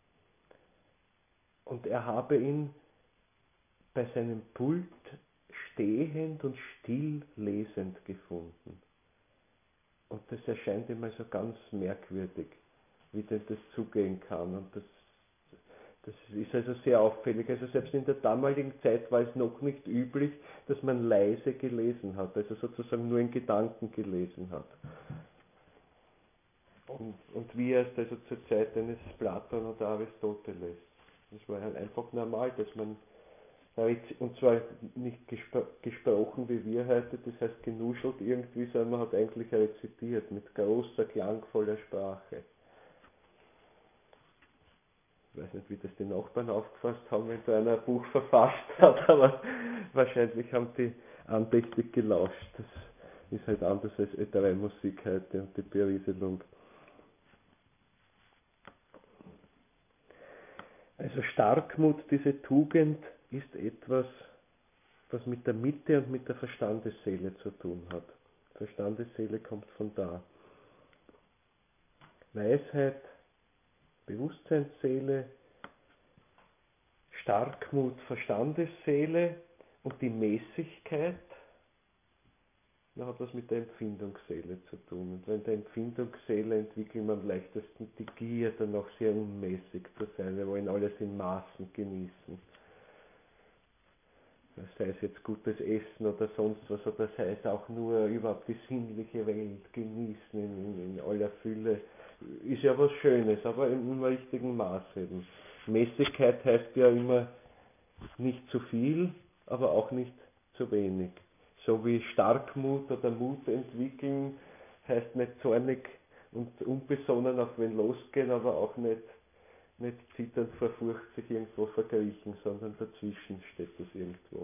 und er habe ihn bei seinem Pult stehend und still lesend gefunden. Und das erscheint ihm also ganz merkwürdig, wie denn das zugehen kann. Und das ist also sehr auffällig. Also selbst in der damaligen Zeit war es noch nicht üblich, dass man leise gelesen hat, also sozusagen nur in Gedanken gelesen hat. Und wie erst also zur Zeit eines Platon oder Aristoteles. Das war halt einfach normal, dass man, und zwar nicht gesprochen wie wir heute, das heißt genuschelt irgendwie, sondern man hat eigentlich rezitiert mit großer, klangvoller Sprache. Ich weiß nicht, wie das die Nachbarn aufgefasst haben, wenn da einer ein Buch verfasst hat, aber wahrscheinlich haben die andächtig gelauscht. Das ist halt anders als Musik heute und die Berieselung. Also Starkmut, diese Tugend, ist etwas, was mit der Mitte und mit der Verstandesseele zu tun hat. Verstandesseele kommt von da. Weisheit, Bewusstseinsseele, Starkmut, Verstandesseele und die Mäßigkeit, das hat was mit der Empfindungsseele zu tun. Und wenn der Empfindungsseele entwickelt man am leichtesten die Gier, dann auch sehr unmäßig zu sein. Wir wollen alles in Maßen genießen. Sei es jetzt gutes Essen oder sonst was, oder sei es auch nur überhaupt die sinnliche Welt genießen in aller Fülle. Ist ja was Schönes, aber im richtigen Maß eben. Mäßigkeit heißt ja immer nicht zu viel, aber auch nicht zu wenig. So wie Starkmut oder Mut entwickeln, heißt nicht zornig und unbesonnen auf wen losgehen, aber auch nicht zitternd vor Furcht sich irgendwo verkriechen, sondern dazwischen steht das irgendwo.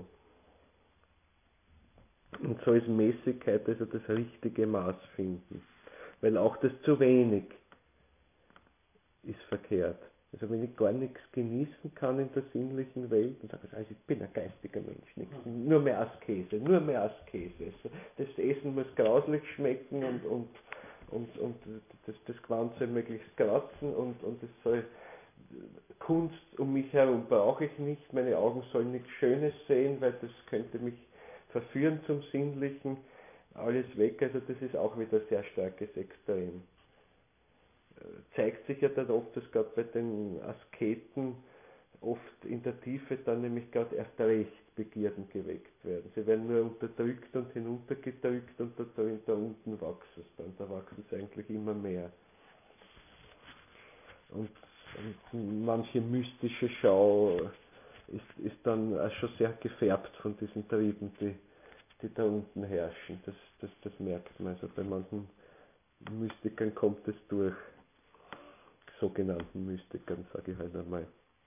Und so ist Mäßigkeit also das richtige Maß finden. Weil auch das zu wenig ist verkehrt. Also wenn ich gar nichts genießen kann in der sinnlichen Welt und sage, also ich bin ein geistiger Mensch, nur mehr Askese. Das Essen muss grauslich schmecken und das Ganze möglichst kratzen und es soll Kunst um mich herum brauche ich nicht, meine Augen sollen nichts Schönes sehen, weil das könnte mich verführen zum Sinnlichen, alles weg, also das ist auch wieder sehr starkes Extrem. Zeigt sich ja dann oft, dass gerade bei den Asketen oft in der Tiefe dann nämlich gerade erst recht Begierden geweckt werden. Sie werden nur unterdrückt und hinuntergedrückt und da unten wachsen es dann, da wachsen es eigentlich immer mehr. Und manche mystische Schau ist dann auch schon sehr gefärbt von diesen Trieben, die da unten herrschen. Das merkt man. Also bei manchen Mystikern kommt es durch. Sogenannten Mystikern, sage ich halt einmal.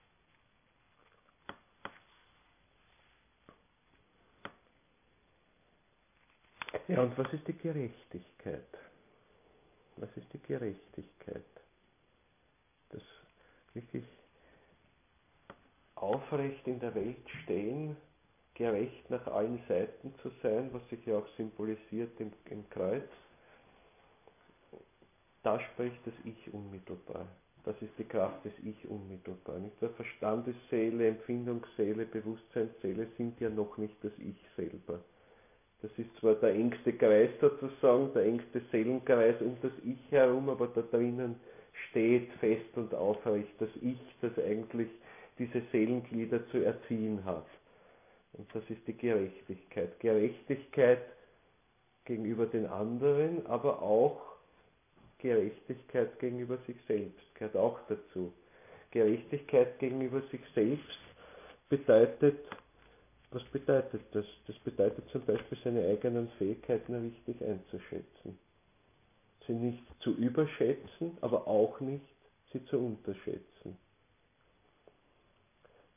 Ja, und was ist die Gerechtigkeit? Was ist die Gerechtigkeit? Das wirklich aufrecht in der Welt stehen, gerecht nach allen Seiten zu sein, was sich ja auch symbolisiert im Kreuz, da spricht das Ich unmittelbar. Das ist die Kraft des Ich unmittelbar. Nicht der Verstandesseele, Empfindungsseele, Bewusstseinsseele sind ja noch nicht das Ich selber. Das ist zwar der engste Kreis sozusagen, der engste Seelenkreis um das Ich herum, aber da drinnen steht fest und aufrecht das Ich, das eigentlich diese Seelenglieder zu erziehen hat. Und das ist die Gerechtigkeit. Gerechtigkeit gegenüber den anderen, aber auch Gerechtigkeit gegenüber sich selbst gehört auch dazu. Gerechtigkeit gegenüber sich selbst bedeutet, was bedeutet das? Das bedeutet zum Beispiel, seine eigenen Fähigkeiten richtig einzuschätzen. Sie nicht zu überschätzen, aber auch nicht sie zu unterschätzen.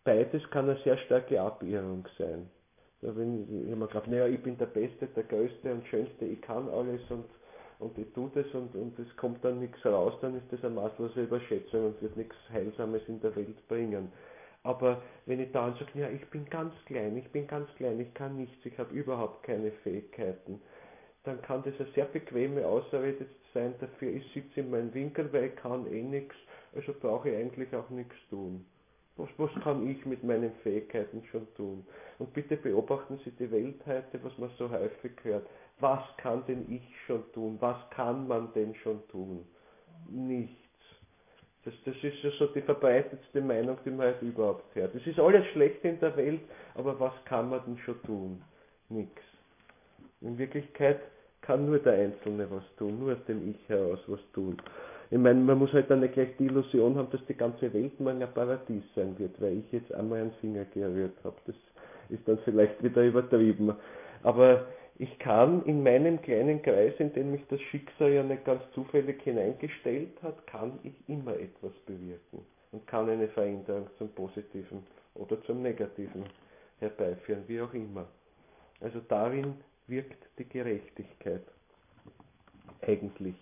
beides kann eine sehr starke Abirrung sein. Ja, wenn ich mir glaube, naja, ich bin der Beste, der Größte und Schönste, ich kann alles und ich tue das und es kommt dann nichts raus, dann ist das eine maßlose Überschätzung und wird nichts Heilsames in der Welt bringen. Aber wenn ich dann sage, ja, ich bin ganz klein, ich kann nichts, ich habe überhaupt keine Fähigkeiten, dann kann das eine sehr bequeme Ausrede sein dafür, ich sitze in meinem Winkel, weil ich kann eh nichts, also brauche ich eigentlich auch nichts tun. Was kann ich mit meinen Fähigkeiten schon tun? Und bitte beobachten Sie die Welt heute, was man so häufig hört. Was kann denn ich schon tun? Was kann man denn schon tun? Nichts. Das ist ja so die verbreitetste Meinung, die man halt überhaupt hört. Es ist alles schlecht in der Welt, aber was kann man denn schon tun? Nichts. In Wirklichkeit kann nur der Einzelne was tun, nur aus dem Ich heraus was tun. Ich meine, man muss halt dann nicht gleich die Illusion haben, dass die ganze Welt morgen ein Paradies sein wird, weil ich jetzt einmal einen Finger gerührt habe. Das ist dann vielleicht wieder übertrieben. Aber ich kann in meinem kleinen Kreis, in den mich das Schicksal ja nicht ganz zufällig hineingestellt hat, kann ich immer etwas bewirken und kann eine Veränderung zum Positiven oder zum Negativen herbeiführen, wie auch immer. Also darin wirkt die Gerechtigkeit eigentlich.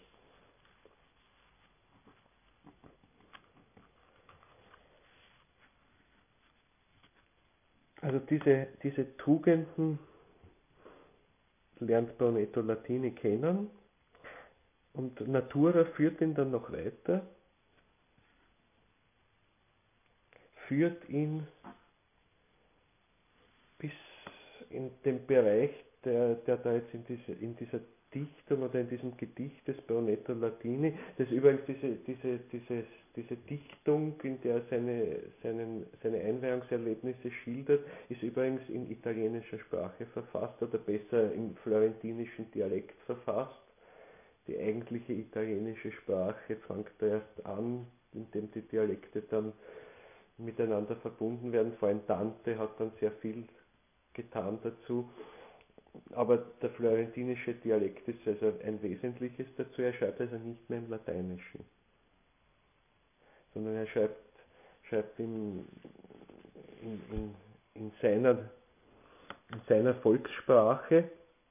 Also diese Tugenden lernt Brunetto Latini kennen und Natura führt ihn dann noch weiter, führt ihn bis in den Bereich, der da jetzt in dieser Dichtung oder in diesem Gedicht des Brunetto Latini, das übrigens diese Dichtung, in der er seine Einweihungserlebnisse schildert, ist übrigens in italienischer Sprache verfasst oder besser im florentinischen Dialekt verfasst. Die eigentliche italienische Sprache fängt da erst an, indem die Dialekte dann miteinander verbunden werden. Vor allem Dante hat dann sehr viel getan dazu. Aber der florentinische Dialekt ist also ein wesentliches dazu. Er schreibt also nicht mehr im Lateinischen, sondern er schreibt in seiner Volkssprache,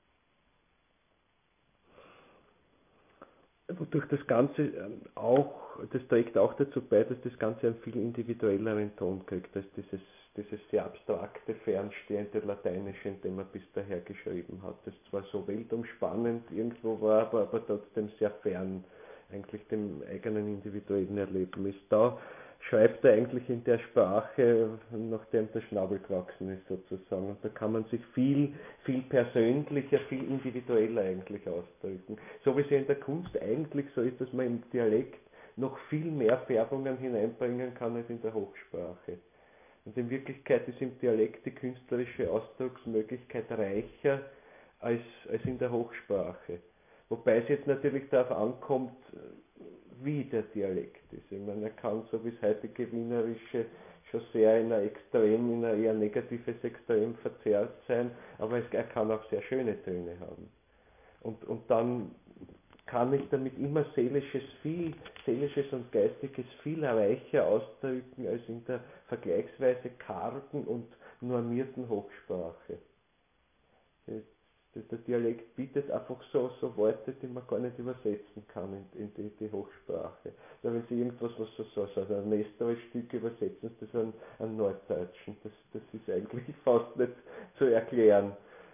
wodurch das Ganze das trägt auch dazu bei, dass das Ganze einen viel individuelleren Ton kriegt, als dieses sehr abstrakte, fernstehende Lateinische, in dem er bis daher geschrieben hat, das zwar so weltumspannend irgendwo war, aber trotzdem sehr fern eigentlich dem eigenen individuellen Erlebnis. Da schreibt er eigentlich in der Sprache, nachdem der Schnabel gewachsen ist sozusagen. Und da kann man sich viel persönlicher, viel individueller eigentlich ausdrücken. So wie es ja in der Kunst eigentlich so ist, dass man im Dialekt noch viel mehr Färbungen hineinbringen kann als in der Hochsprache. Und in Wirklichkeit ist im Dialekt die künstlerische Ausdrucksmöglichkeit reicher als in der Hochsprache. Wobei es jetzt natürlich darauf ankommt, wie der Dialekt ist. Ich meine, er kann, so wie es heutige Wienerische, schon sehr in ein eher negatives Extrem verzerrt sein, aber er kann auch sehr schöne Töne haben. Und dann kann ich damit immer Seelisches und Geistiges viel reicher ausdrücken als in der vergleichsweise kargen und normierten Hochsprache. Der Dialekt bietet einfach so Worte, die man gar nicht übersetzen kann in die Hochsprache. Ja, wenn Sie irgendwas, was so ein Nestor-Stück übersetzen, das ist ein Norddeutschen. Das ist eigentlich fast nicht zu erklären.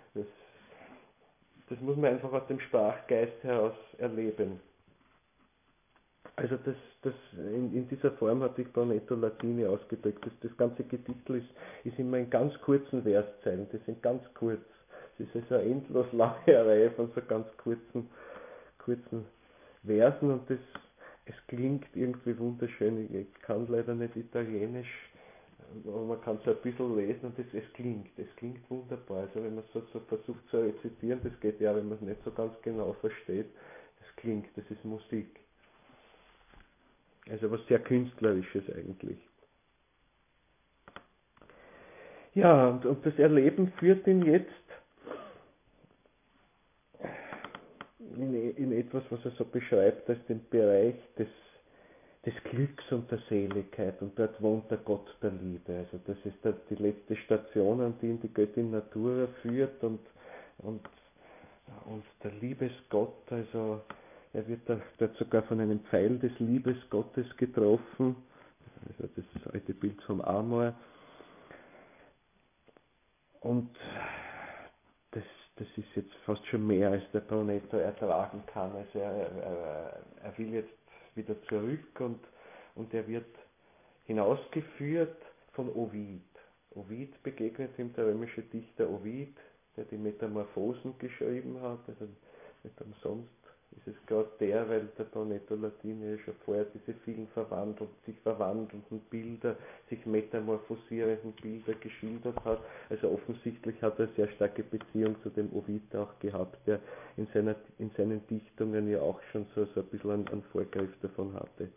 Das muss man einfach aus dem Sprachgeist heraus erleben. Also in dieser Form hat sich Brunetto Latini ausgedrückt. Das ganze Gedichtel ist immer in ganz kurzen Verszeilen. Die sind ganz kurz. Es ist also eine endlos lange Reihe von so ganz kurzen Versen und es klingt irgendwie wunderschön. Ich kann leider nicht Italienisch, aber man kann so ein bisschen lesen und es klingt wunderbar. Also wenn man so versucht zu rezitieren, das geht ja, wenn man es nicht so ganz genau versteht, das ist Musik. Also was sehr Künstlerisches eigentlich. Ja, und das Erleben führt ihn jetzt in etwas, was er so beschreibt als den Bereich des des Glücks und der Seligkeit, und dort wohnt der Gott der Liebe. Also das ist die letzte Station, an die ihn die Göttin Natura führt, und der Liebesgott, also er wird dort sogar von einem Pfeil des Liebesgottes getroffen, also das alte Bild vom Amor. Und das ist jetzt fast schon mehr, als der Brunetto ertragen kann. Also er will jetzt wieder zurück, und er wird hinausgeführt von Ovid. Ovid begegnet ihm, der römische Dichter Ovid, der die Metamorphosen geschrieben hat. Also nicht umsonst ist es gerade der, weil der Brunetto Latini ja schon vorher diese vielen sich verwandelnden Bilder, sich metamorphosierenden Bilder geschildert hat. Also offensichtlich hat er eine sehr starke Beziehung zu dem Ovid auch gehabt, der in seinen Dichtungen ja auch schon so ein bisschen einen Vorgriff davon hatte.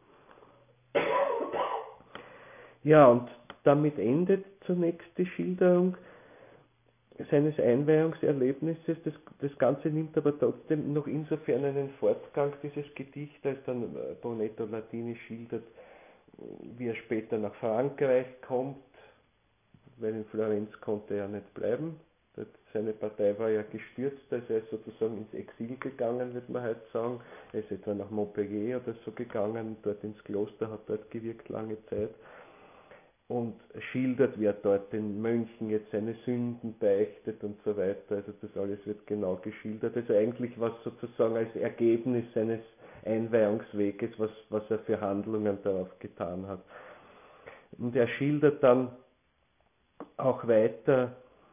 Ja, und damit endet zunächst die Schilderung seines Einweihungserlebnisses. Das Ganze nimmt aber trotzdem noch insofern einen Fortgang, dieses Gedicht, als dann Brunetto Latini schildert, wie er später nach Frankreich kommt, weil in Florenz konnte er nicht bleiben. Seine Partei war ja gestürzt, also er ist sozusagen ins Exil gegangen, würde man heute sagen. Er ist etwa nach Montpellier oder so gegangen, dort ins Kloster, hat dort gewirkt lange Zeit. Und schildert, wie er dort den Mönchen jetzt seine Sünden beichtet und so weiter. Also das alles wird genau geschildert. Also eigentlich was sozusagen als Ergebnis seines Einweihungsweges, was er für Handlungen darauf getan hat. Und er schildert dann auch weiter,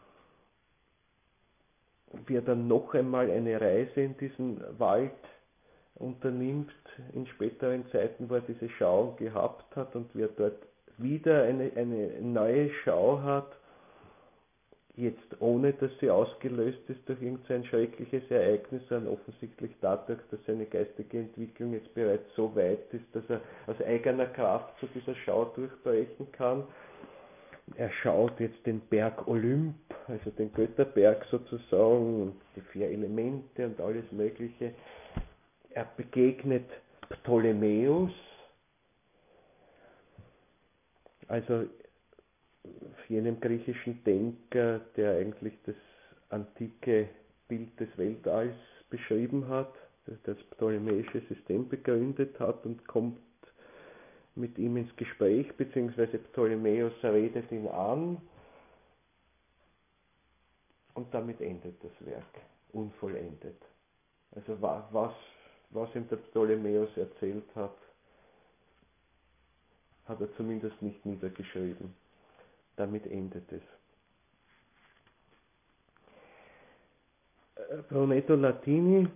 wie er dann noch einmal eine Reise in diesen Wald unternimmt, in späteren Zeiten, wo er diese Schau gehabt hat, und wie er dort wieder eine neue Schau hat, jetzt ohne dass sie ausgelöst ist durch irgendein schreckliches Ereignis, sondern offensichtlich dadurch, dass seine geistige Entwicklung jetzt bereits so weit ist, dass er aus eigener Kraft zu dieser Schau durchbrechen kann. Er schaut jetzt den Berg Olymp, also den Götterberg sozusagen, die 4 Elemente und alles Mögliche. Er begegnet Ptolemäus, also jenem griechischen Denker, der eigentlich das antike Bild des Weltalls beschrieben hat, das ptolemäische System begründet hat, und kommt mit ihm ins Gespräch, beziehungsweise Ptolemäus redet ihn an, und damit endet das Werk, unvollendet. Also was ihm der Ptolemäus erzählt hat, hat er zumindest nicht niedergeschrieben. Damit endet es. Brunetto Latini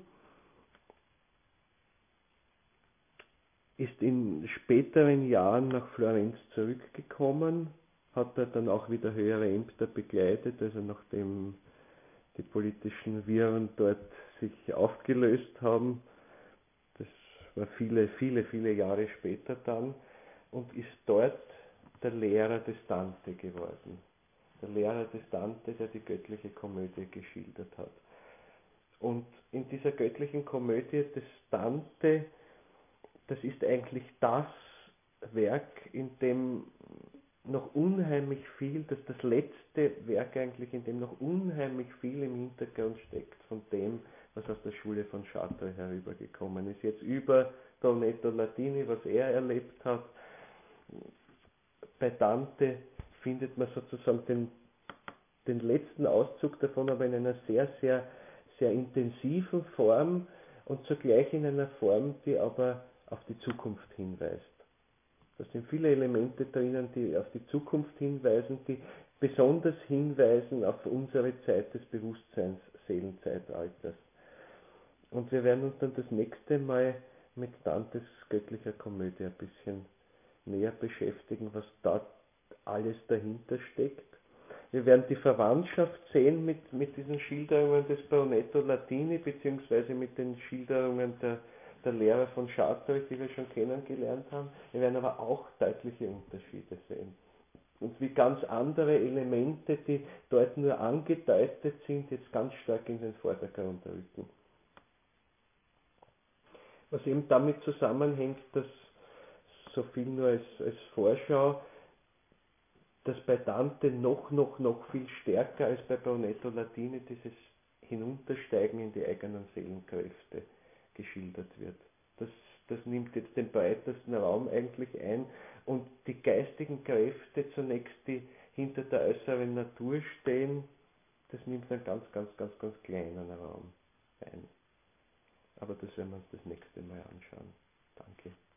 ist in späteren Jahren nach Florenz zurückgekommen, hat er dann auch wieder höhere Ämter begleitet, also nachdem die politischen Viren dort sich aufgelöst haben. Das war viele, viele, viele Jahre später dann, und ist dort der Lehrer des Dante geworden. Der Lehrer des Dante, der die göttliche Komödie geschildert hat. Und in dieser göttlichen Komödie des Dante, das ist eigentlich das Werk, in dem noch unheimlich viel, das letzte Werk eigentlich, in dem noch unheimlich viel im Hintergrund steckt von dem, was aus der Schule von Chartres herübergekommen ist. Jetzt über Brunetto Latini, was er erlebt hat. Bei Dante findet man sozusagen den letzten Auszug davon, aber in einer sehr, sehr, sehr intensiven Form und zugleich in einer Form, die aber auf die Zukunft hinweist. Da sind viele Elemente drinnen, die auf die Zukunft hinweisen, die besonders hinweisen auf unsere Zeit des Bewusstseins, Seelenzeitalters. Und wir werden uns dann das nächste Mal mit Dantes göttlicher Komödie ein bisschen näher beschäftigen, was da alles dahinter steckt. Wir werden die Verwandtschaft sehen mit diesen Schilderungen des Brunetto Latini, beziehungsweise mit den Schilderungen der Lehrer von Chartres, die wir schon kennengelernt haben. Wir werden aber auch deutliche Unterschiede sehen. Und wie ganz andere Elemente, die dort nur angedeutet sind, jetzt ganz stark in den Vordergrund rücken. Was eben damit zusammenhängt, dass so viel nur als Vorschau, dass bei Dante noch viel stärker als bei Brunetto Latini dieses Hinuntersteigen in die eigenen Seelenkräfte geschildert wird. Das nimmt jetzt den breitesten Raum eigentlich ein und die geistigen Kräfte zunächst, die hinter der äußeren Natur stehen, das nimmt einen ganz kleinen Raum ein. Aber das werden wir uns das nächste Mal anschauen. Danke.